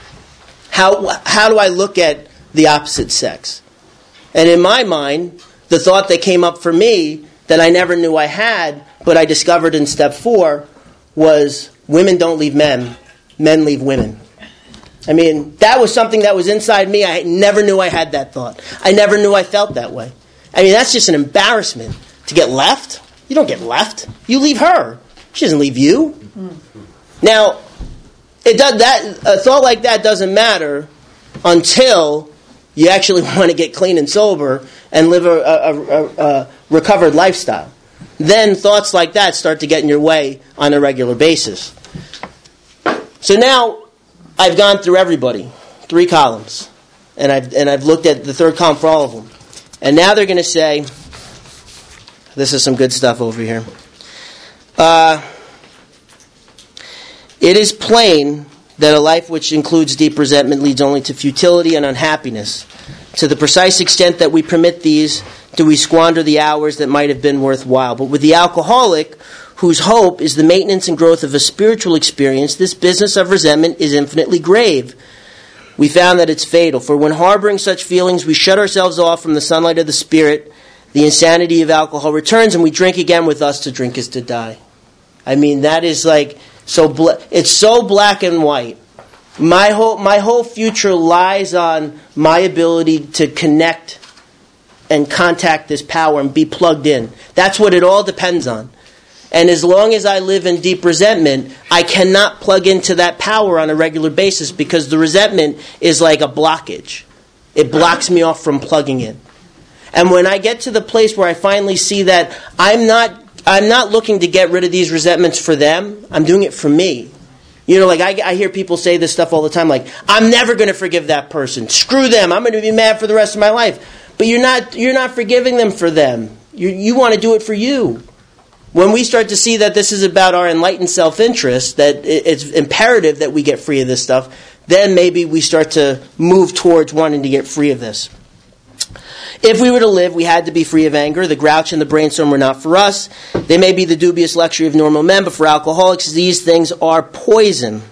[SPEAKER 1] how how do I look at the opposite sex? And in my mind, the thought that came up for me that I never knew I had, but I discovered in step four, was women don't leave men, men leave women. I mean, that was something that was inside me. I never knew I had that thought. I never knew I felt that way. I mean, that's just an embarrassment. To get left? You don't get left. You leave her. She doesn't leave you. Now, it does that. A thought like that doesn't matter until you actually want to get clean and sober and live a, a, a, a recovered lifestyle. Then thoughts like that start to get in your way on a regular basis. So now I've gone through everybody, three columns, and I've and I've looked at the third column for all of them. And now they're going to say, this is some good stuff over here. Uh, it is plain that a life which includes deep resentment leads only to futility and unhappiness. To the precise extent that we permit these, do we squander the hours that might have been worthwhile. But with the alcoholic, whose hope is the maintenance and growth of a spiritual experience, this business of resentment is infinitely grave. We found that it's fatal, for when harboring such feelings, we shut ourselves off from the sunlight of the Spirit. The insanity of alcohol returns, and we drink again. With us, to drink is to die. I mean, that is like, So bl- it's so black and white. My whole my whole future lies on my ability to connect and contact this power and be plugged in. That's what it all depends on. And as long as I live in deep resentment, I cannot plug into that power on a regular basis because the resentment is like a blockage. It blocks me off from plugging in. And when I get to the place where I finally see that I'm not I'm not looking to get rid of these resentments for them, I'm doing it for me. You know, like I, I hear people say this stuff all the time, like, I'm never going to forgive that person. Screw them. I'm going to be mad for the rest of my life. But you're not you're not forgiving them for them. You you want to do it for you. When we start to see that this is about our enlightened self-interest, that it's imperative that we get free of this stuff, then maybe we start to move towards wanting to get free of this. If we were to live, we had to be free of anger. The grouch and the brainstorm were not for us. They may be the dubious luxury of normal men, but for alcoholics, these things are poison.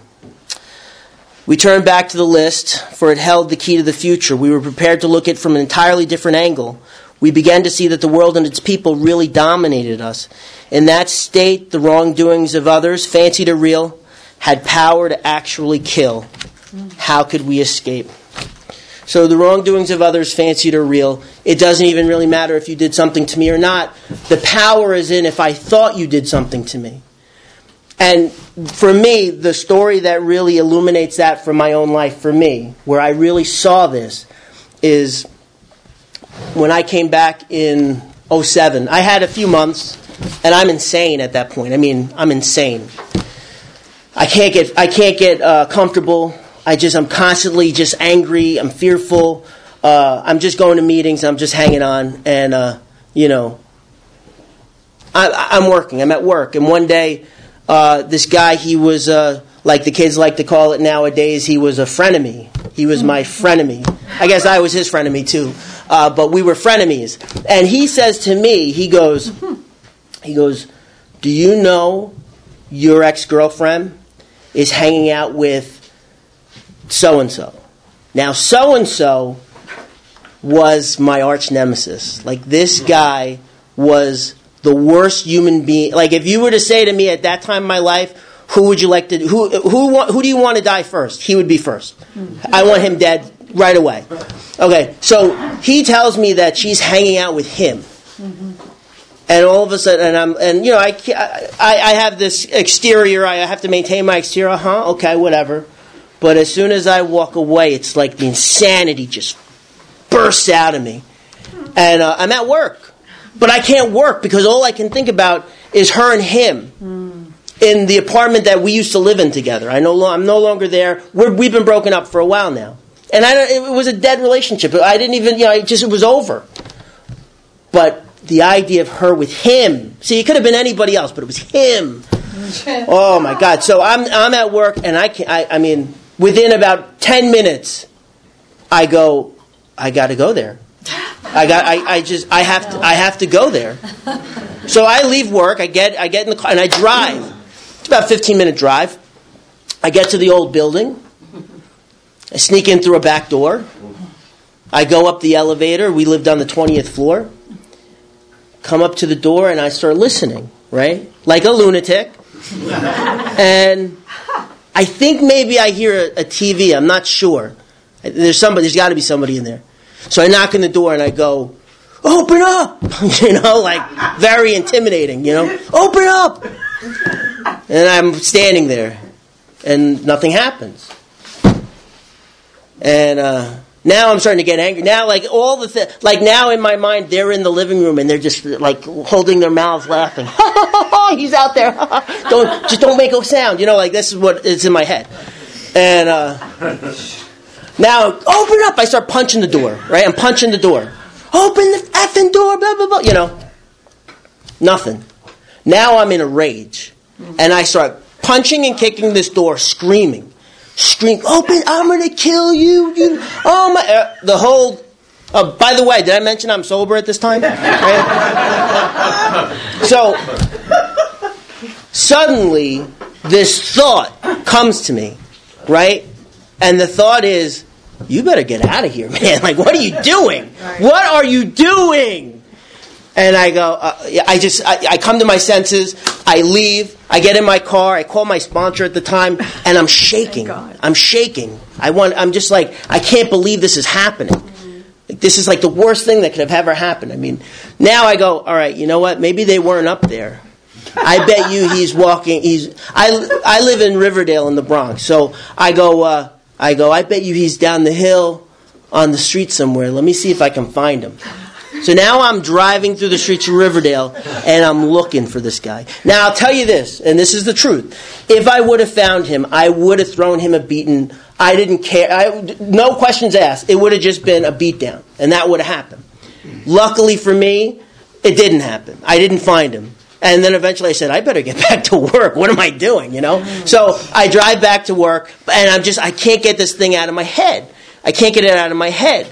[SPEAKER 1] We turned back to the list, for it held the key to the future. We were prepared to look at it from an entirely different angle. We began to see that the world and its people really dominated us. In that state, the wrongdoings of others, fancied or real, had power to actually kill. How could we escape? So the wrongdoings of others, fancied or real, it doesn't even really matter if you did something to me or not. The power is in if I thought you did something to me. And for me, the story that really illuminates that from my own life, for me, where I really saw this, is when I came back in oh seven. I had a few months, and I'm insane at that point. I mean, I'm insane. I can't get I can't get uh, comfortable. I just I'm constantly just angry. I'm fearful. Uh, I'm just going to meetings. I'm just hanging on, and uh, you know, I, I'm working. I'm at work, and one day, uh, this guy, he was uh, like the kids like to call it nowadays. He was a frenemy. He was my frenemy. I guess I was his frenemy too, uh, but we were frenemies. And he says to me, he goes, he goes, "Do you know your ex-girlfriend is hanging out with so-and-so?" Now, so-and-so was my arch nemesis. Like, this guy was the worst human being. Like, if you were to say to me at that time in my life, who would you like to, who who who do you want to die first? He would be first. I want him dead right away. Okay, so he tells me that she's hanging out with him. And all of a sudden, and I'm, and you know, I, I, I have this exterior, I have to maintain my exterior, huh? Okay, whatever. But as soon as I walk away, it's like the insanity just bursts out of me. And uh, I'm at work. But I can't work because all I can think about is her and him mm. in the apartment that we used to live in together. I no, I'm no longer there. We're, we've been broken up for a while now. And I don't, it was a dead relationship. I didn't even, you know, it just, it was over. But the idea of her with him, see, it could have been anybody else, but it was him. Oh my God. So I'm I'm at work, and I can I, I mean, within about ten minutes, I go, I got to go there. I got I, I just I have to I have to go there. So I leave work, I get I get in the car and I drive. It's about a fifteen minute drive. I get to the old building. I sneak in through a back door. I go up the elevator. We lived on the twentieth floor. Come up to the door and I start listening, right? Like a lunatic. And I think maybe I hear a, a T V. I'm not sure. There's somebody. There's got to be somebody in there. So I knock on the door and I go, "Open up!" You know, like very intimidating. You know, "Open up!" And I'm standing there, and nothing happens. And uh, now I'm starting to get angry. Now, like all the th- like now in my mind, they're in the living room and they're just like holding their mouths, laughing. He's out there. don't just don't make a sound. You know, like this is what is in my head. And uh, now, open up! I start punching the door. Right, I'm punching the door. Open the effing door! Blah blah blah. You know, nothing. Now I'm in a rage, and I start punching and kicking this door, screaming. Scream, "Open, I'm going to kill you. you oh my, uh, the whole, uh, by the way, did I mention I'm sober at this time? Right? So, suddenly, this thought comes to me, right? And the thought is, you better get out of here, man. Like, what are you doing? What are you doing? And I go, uh, I just, I, I come to my senses, I leave, I get in my car, I call my sponsor at the time, and I'm shaking. I'm shaking. I want, I'm just like, I can't believe this is happening. Like, this is like the worst thing that could have ever happened. I mean, now I go, all right, you know what? Maybe they weren't up there. I bet you he's walking, he's, I, I live in Riverdale in the Bronx, so I go, uh, I go, I bet you he's down the hill on the street somewhere. Let me see if I can find him. So now I'm driving through the streets of Riverdale, and I'm looking for this guy. Now, I'll tell you this, and this is the truth. If I would have found him, I would have thrown him a beating. I didn't care. I, no questions asked. It would have just been a beatdown, and that would have happened. Luckily for me, it didn't happen. I didn't find him. And then eventually I said, I better get back to work. What am I doing, you know? So I drive back to work, and I'm just, I can't get this thing out of my head. I can't get it out of my head.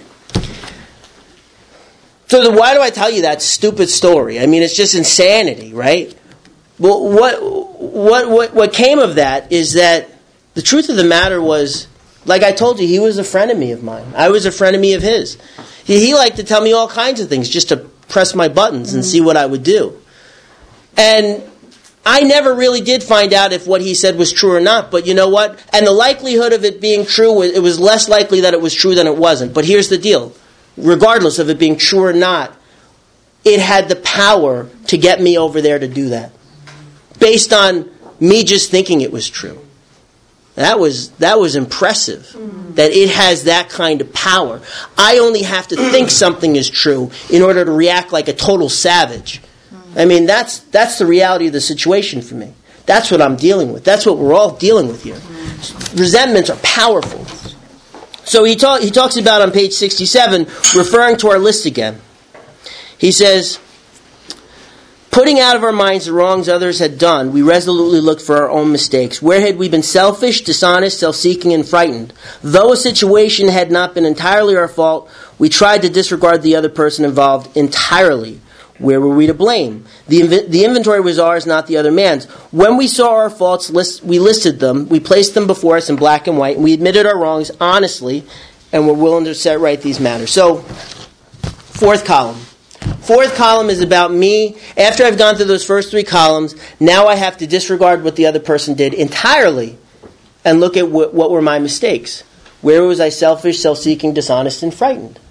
[SPEAKER 1] So the, why do I tell you that stupid story? I mean, it's just insanity, right? Well, what what what what came of that is that the truth of the matter was, like I told you, he was a frenemy of mine. I was a frenemy of his. He, he liked to tell me all kinds of things just to press my buttons and see what I would do. And I never really did find out if what he said was true or not. But you know what? And the likelihood of it being true, it was less likely that it was true than it wasn't. But here's the deal. Regardless of it being true or not, it had the power to get me over there to do that. Based on me just thinking it was true. That was that was impressive. Mm-hmm. That it has that kind of power. I only have to think something is true in order to react like a total savage. Mm-hmm. I mean, that's that's the reality of the situation for me. That's what I'm dealing with. That's what we're all dealing with here. Mm-hmm. Resentments are powerful. So he, talk, he talks about on page sixty-seven, referring to our list again. He says, putting out of our minds the wrongs others had done, we resolutely looked for our own mistakes. Where had we been selfish, dishonest, self-seeking, and frightened? Though a situation had not been entirely our fault, we tried to disregard the other person involved entirely. Where were we to blame? The, inv- the inventory was ours, not the other man's. When we saw our faults, list- we listed them, we placed them before us in black and white, and we admitted our wrongs honestly, and were willing to set right these matters. So, fourth column. Fourth column is about me. After I've gone through those first three columns, now I have to disregard what the other person did entirely, and look at wh- what were my mistakes. Where was I selfish, self-seeking, dishonest, and frightened?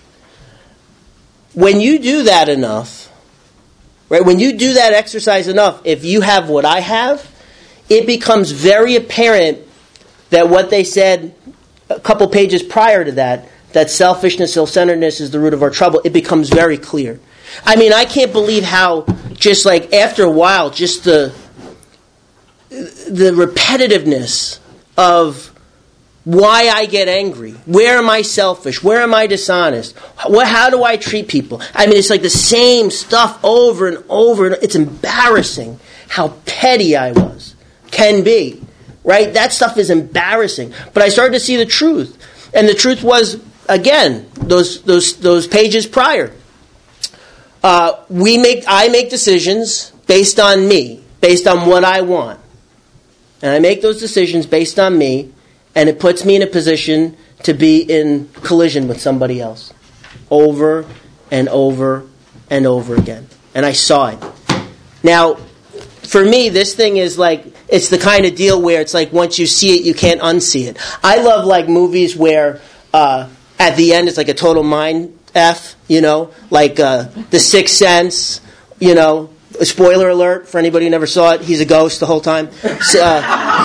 [SPEAKER 1] When you do that enough, right? When you do that exercise enough, if you have what I have, it becomes very apparent that what they said a couple pages prior to that, that selfishness, self-centeredness is the root of our trouble, it becomes very clear. I mean, I can't believe how just like after a while, just the the repetitiveness of why I get angry. Where am I selfish? Where am I dishonest? What, how do I treat people? I mean, it's like the same stuff over and over. It's embarrassing how petty I was. Can be. Right? That stuff is embarrassing. But I started to see the truth. And the truth was, again, those those those pages prior. Uh, we make I make decisions based on me, based on what I want. And I make those decisions based on me. And it puts me in a position to be in collision with somebody else. Over and over and over again. And I saw it. Now, for me, this thing is like, it's the kind of deal where it's like once you see it, you can't unsee it. I love like movies where uh, at the end it's like a total mind F, you know, like uh, The Sixth Sense, you know. A spoiler alert for anybody who never saw it. He's a ghost the whole time. So, uh,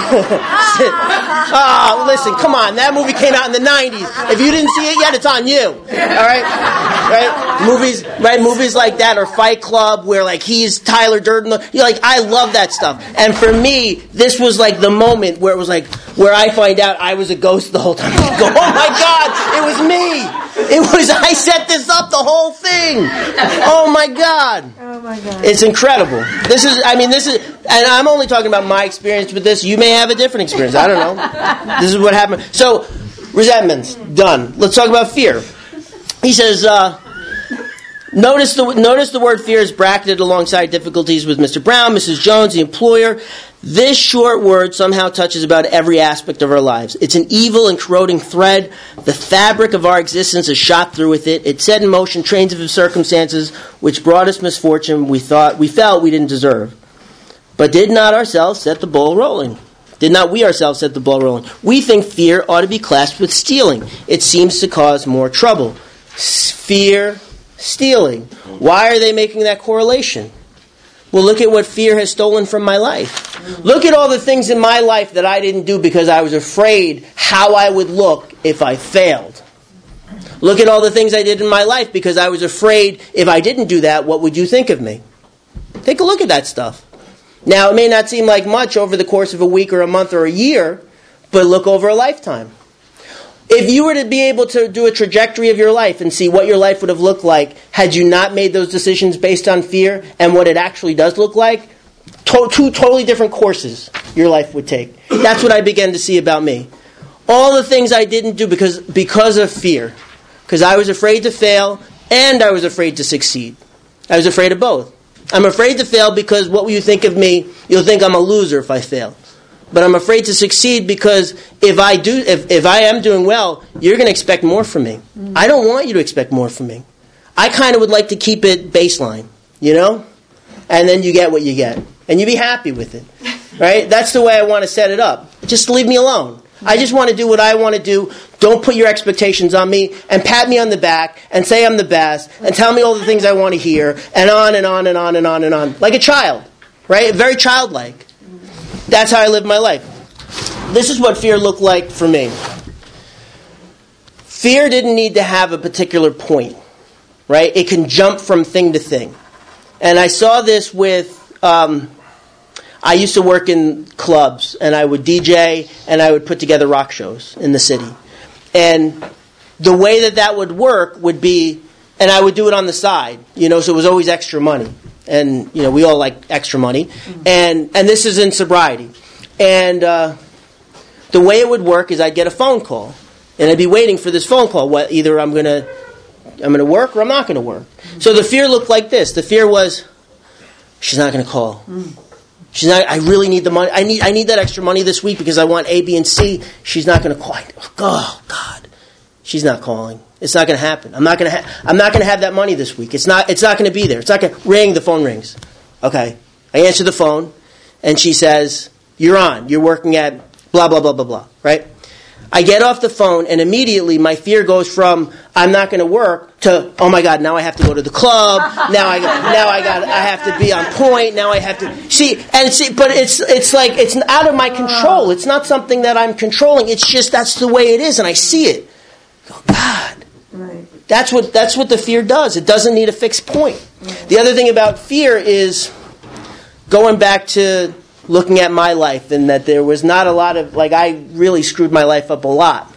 [SPEAKER 1] oh, listen, come on. That movie came out in the nineties. If you didn't see it yet, it's on you. All right? Right? Movies, right? Movies like that, or Fight Club, where like he's Tyler Durden. You're like, I love that stuff. And for me, this was like the moment where it was like, where I find out I was a ghost the whole time. I go, oh my God, it was me. It was, I set this up, the whole thing. Oh my God.
[SPEAKER 2] Oh my God.
[SPEAKER 1] It's incredible. This is, I mean, this is, and I'm only talking about my experience with this. You may have a different experience. I don't know. This is what happened. So, resentments, done. Let's talk about fear. He says, uh, Notice the notice the word fear is bracketed alongside difficulties with Mister Brown, Missus Jones, the employer. This short word somehow touches about every aspect of our lives. It's an evil and corroding thread. The fabric of our existence is shot through with it. It set in motion trains of circumstances which brought us misfortune we thought we felt we didn't deserve. But did not ourselves set the ball rolling? Did not we ourselves set the ball rolling? We think fear ought to be classed with stealing. It seems to cause more trouble. Fear, stealing. Why are they making that correlation? Well, look at what fear has stolen from my life. Look at all the things in my life that I didn't do because I was afraid how I would look if I failed. Look at all the things I did in my life because I was afraid if I didn't do that, what would you think of me? Take a look at that stuff. Now, it may not seem like much over the course of a week or a month or a year, but look over a lifetime. If you were to be able to do a trajectory of your life and see what your life would have looked like had you not made those decisions based on fear and what it actually does look like, to- two totally different courses your life would take. That's what I began to see about me. All the things I didn't do because, because of fear. Because I was afraid to fail and I was afraid to succeed. I was afraid of both. I'm afraid to fail because what will you think of me? You'll think I'm a loser if I fail. But I'm afraid to succeed because if I do, if, if I am doing well, you're going to expect more from me. Mm. I don't want you to expect more from me. I kind of would like to keep it baseline, you know? And then you get what you get. And you be happy with it, right? That's the way I want to set it up. Just leave me alone. I just want to do what I want to do. Don't put your expectations on me and pat me on the back and say I'm the best and tell me all the things I want to hear and on and on and on and on and on. Like a child, right? Very childlike. That's how I live my life. This is what fear looked like for me. Fear didn't need to have a particular point, right? It can jump from thing to thing. And I saw this with, um, I used to work in clubs, and I would D J, and I would put together rock shows in the city. And the way that that would work would be, and I would do it on the side, you know, so it was always extra money. And, you know, we all like extra money. Mm-hmm. And and this is in sobriety. And uh, the way it would work is I'd get a phone call. And I'd be waiting for this phone call. What, either I'm going to I'm going to work or I'm not going to work. Mm-hmm. So the fear looked like this. The fear was, she's not going to call. Mm-hmm. She's not. I really need the money. I need I need that extra money this week because I want A, B, and C. She's not going to call. Oh, God. She's not calling. It's not going to happen. I'm not going to. Ha- I'm not going to have that money this week. It's not. It's not going to be there. It's not going to ring. The phone rings. Okay. I answer the phone, and she says, "You're on. You're working at blah blah blah blah blah." Right. I get off the phone, and immediately my fear goes from I'm not going to work to oh my God, now I have to go to the club. Now I now I got I have to be on point. Now I have to see and see. But it's it's like it's out of my control. It's not something that I'm controlling. It's just that's the way it is, and I see it. Oh God. Right. That's what that's what the fear does. It doesn't need a fixed point. Right. The other thing about fear is going back to looking at my life and that there was not a lot of, like I really screwed my life up a lot.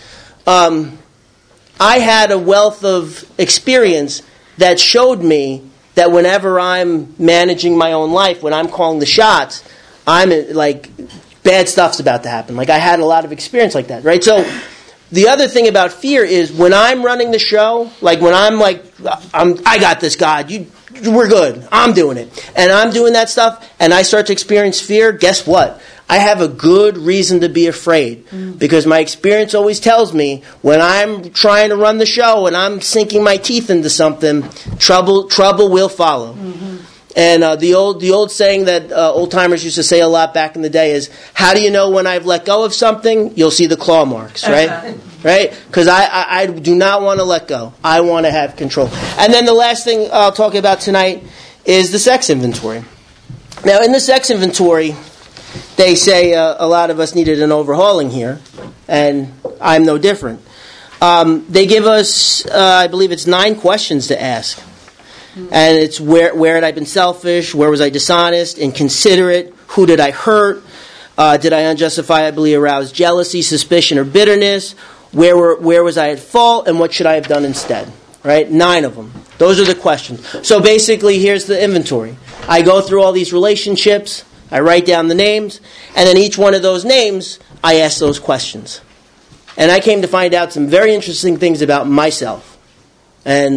[SPEAKER 1] Um, I had a wealth of experience that showed me that whenever I'm managing my own life, when I'm calling the shots, I'm like, bad stuff's about to happen. Like I had a lot of experience like that, right? So the other thing about fear is when I'm running the show, like when I'm like, I'm, I got this, God, you, we're good, I'm doing it, and I'm doing that stuff, and I start to experience fear, guess what? I have a good reason to be afraid, mm. because my experience always tells me when I'm trying to run the show and I'm sinking my teeth into something, trouble trouble will follow. Mm-hmm. And uh, the old the old saying that uh, old timers used to say a lot back in the day is, "How do you know when I've let go of something? You'll see the claw marks, right? Right? Because I, I I do not want to let go. I want to have control." And then the last thing I'll talk about tonight is the sex inventory. Now, in the sex inventory, they say uh, a lot of us needed an overhauling here, and I'm no different. Um, they give us, uh, I believe it's nine questions to ask. And it's where where had I been selfish? Where was I dishonest, inconsiderate? Who did I hurt? Uh, did I unjustifiably arouse jealousy, suspicion, or bitterness? Where were where was I at fault? And what should I have done instead? Right? Nine of them. Those are the questions. So basically, here's the inventory. I go through all these relationships. I write down the names. And then each one of those names, I ask those questions. And I came to find out some very interesting things about myself. And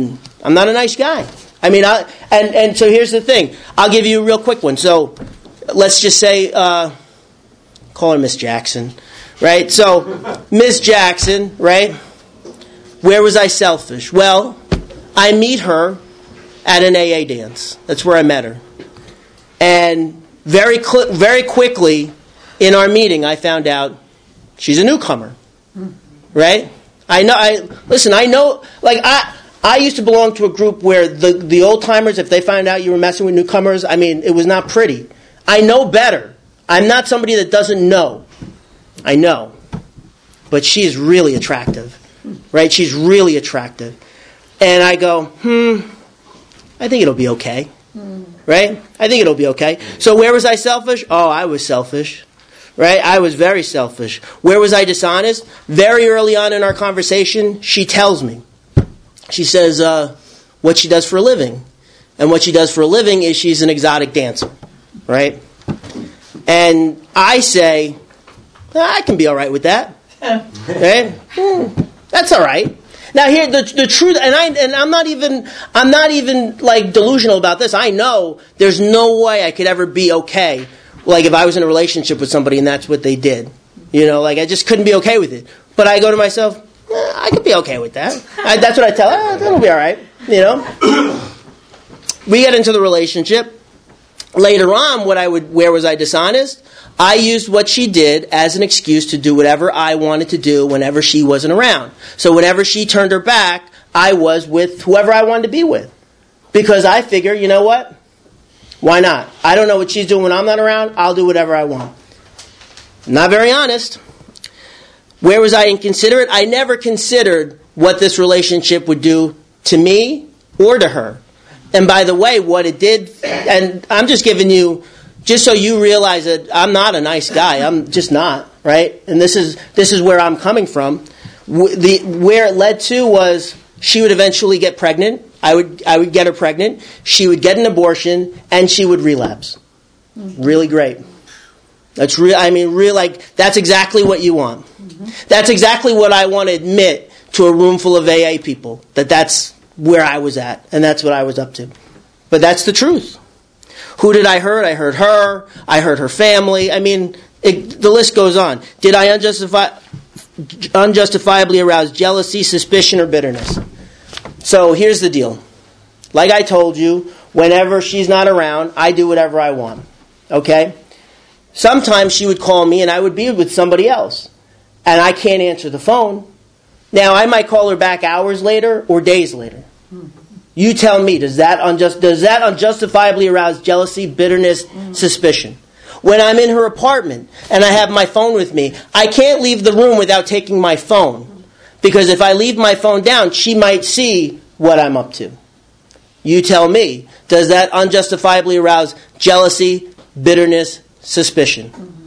[SPEAKER 1] I'm not a nice guy. I mean, I, and, and so here's the thing. I'll give you a real quick one. So let's just say, uh, call her Miss Jackson, right? So Miss Jackson, right? Where was I selfish? Well, I meet her at an A A dance. That's where I met her. And very cl- very quickly in our meeting, I found out she's a newcomer, right? I know. I listen. I know. Like I, I used to belong to a group where the the old timers, if they found out you were messing with newcomers, I mean, it was not pretty. I know better. I'm not somebody that doesn't know. I know, but she is really attractive, right? She's really attractive, and I go, hmm. I think it'll be okay. Right? I think it'll be okay. So where was I selfish? Oh, I was selfish. Right? I was very selfish. Where was I dishonest? Very early on in our conversation, she tells me. She says uh, what she does for a living. And what she does for a living is she's an exotic dancer. Right? And I say, I can be all right with that. Right? Mm, that's all right. Now here, the the truth, and I and I'm not even I'm not even like delusional about this. I know there's no way I could ever be okay, like if I was in a relationship with somebody and that's what they did. You know, like I just couldn't be okay with it. But I go to myself, eh, I could be okay with that. I, that's what I tell her. Eh, that'll be all right. You know. We get into the relationship. Later on, what I would where was I dishonest? I used what she did as an excuse to do whatever I wanted to do whenever she wasn't around. So whenever she turned her back, I was with whoever I wanted to be with. Because I figure, you know what? Why not? I don't know what she's doing when I'm not around. I'll do whatever I want. Not very honest. Where was I inconsiderate? I never considered what this relationship would do to me or to her. And by the way, what it did, and I'm just giving you, just so you realize that I'm not a nice guy. I'm just not, right? And this is this is where I'm coming from. The where it led to was she would eventually get pregnant. I would I would get her pregnant. She would get an abortion, and she would relapse. Mm-hmm. Really great. That's real. I mean, real like that's exactly what you want. Mm-hmm. That's exactly what I want to admit to a room full of A A people. That that's where I was at, and that's what I was up to. But that's the truth. Who did I hurt? I hurt her. I hurt her family. I mean, it, the list goes on. Did I unjustify, unjustifiably arouse jealousy, suspicion, or bitterness? So here's the deal. Like I told you, whenever she's not around, I do whatever I want. Okay? Sometimes she would call me and I would be with somebody else. And I can't answer the phone. Now, I might call her back hours later or days later. You tell me, does that unjust, does that unjustifiably arouse jealousy, bitterness, mm. suspicion? When I'm in her apartment and I have my phone with me, I can't leave the room without taking my phone. Because if I leave my phone down, she might see what I'm up to. You tell me, does that unjustifiably arouse jealousy, bitterness, suspicion?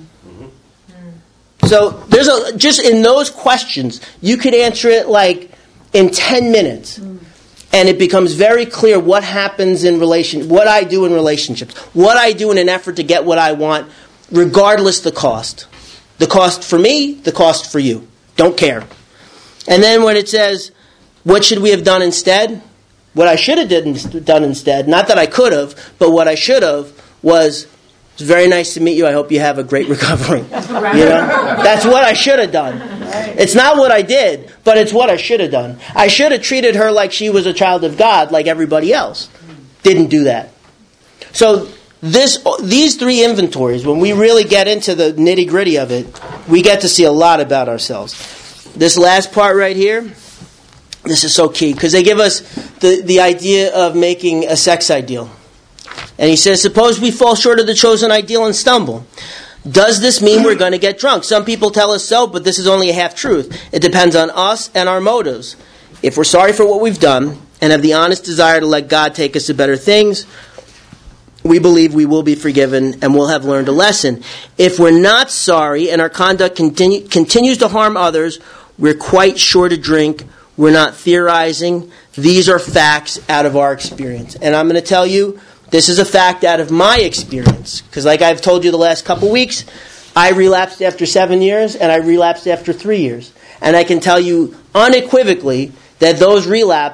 [SPEAKER 1] Mm-hmm. So there's a just in those questions, you could answer it like in ten minutes. Mm. And it becomes very clear what happens in relation, what I do in relationships, what I do in an effort to get what I want, regardless the cost. The cost for me, the cost for you. Don't care. And then when it says, what should we have done instead? What I should have did, done instead, not that I could have, but what I should have was, it's very nice to meet you. I hope you have a great recovery. You know? That's what I should have done. It's not what I did, but it's what I should have done. I should have treated her like she was a child of God, like everybody else. Didn't do that. So this, these three inventories, when we really get into the nitty-gritty of it, we get to see a lot about ourselves. This last part right here, this is so key, because they give us the, the idea of making a sex ideal. And he says, suppose we fall short of the chosen ideal and stumble. Does this mean we're going to get drunk? Some people tell us so, but this is only a half-truth. It depends on us and our motives. If we're sorry for what we've done and have the honest desire to let God take us to better things, we believe we will be forgiven and will have learned a lesson. If we're not sorry and our conduct continue, continues to harm others, we're quite sure to drink. We're not theorizing. These are facts out of our experience. And I'm going to tell you, this is a fact out of my experience. Because like I've told you the last couple weeks, I relapsed after seven years and I relapsed after three years. And I can tell you unequivocally that those relapses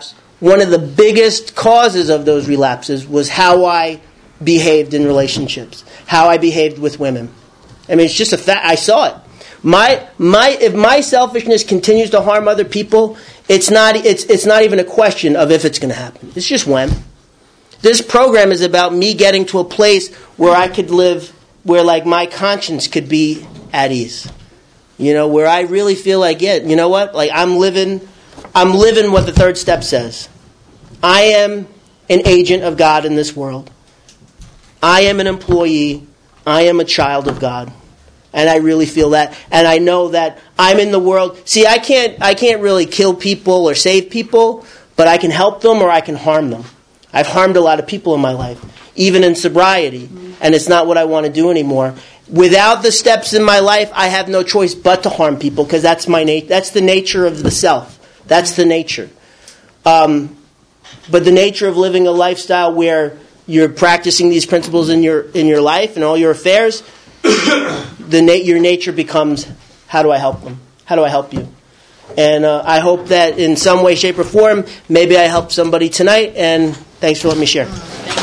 [SPEAKER 1] one of the biggest causes of those relapses was how I behaved in relationships, how I behaved with women. I mean, it's just a fact. I saw it. My my if my selfishness continues to harm other people, it's not it's it's not even a question of if it's going to happen. It's just when. This program is about me getting to a place where I could live, where like my conscience could be at ease. You know, where I really feel like, yeah, you know what? Like I'm living I'm living what the third step says. I am an agent of God in this world. I am an employee. I am a child of God. And I really feel that. And I know that I'm in the world. See, I can't I can't really kill people or save people, but I can help them or I can harm them. I've harmed a lot of people in my life, even in sobriety. And it's not what I want to do anymore. Without the steps in my life, I have no choice but to harm people because that's my na- that's the nature of the self. That's the nature. Um, but the nature of living a lifestyle where you're practicing these principles in your in your life and all your affairs, the na- your nature becomes, how do I help them? How do I help you? And uh, I hope that in some way, shape, or form, maybe I helped somebody tonight. And thanks for letting me share.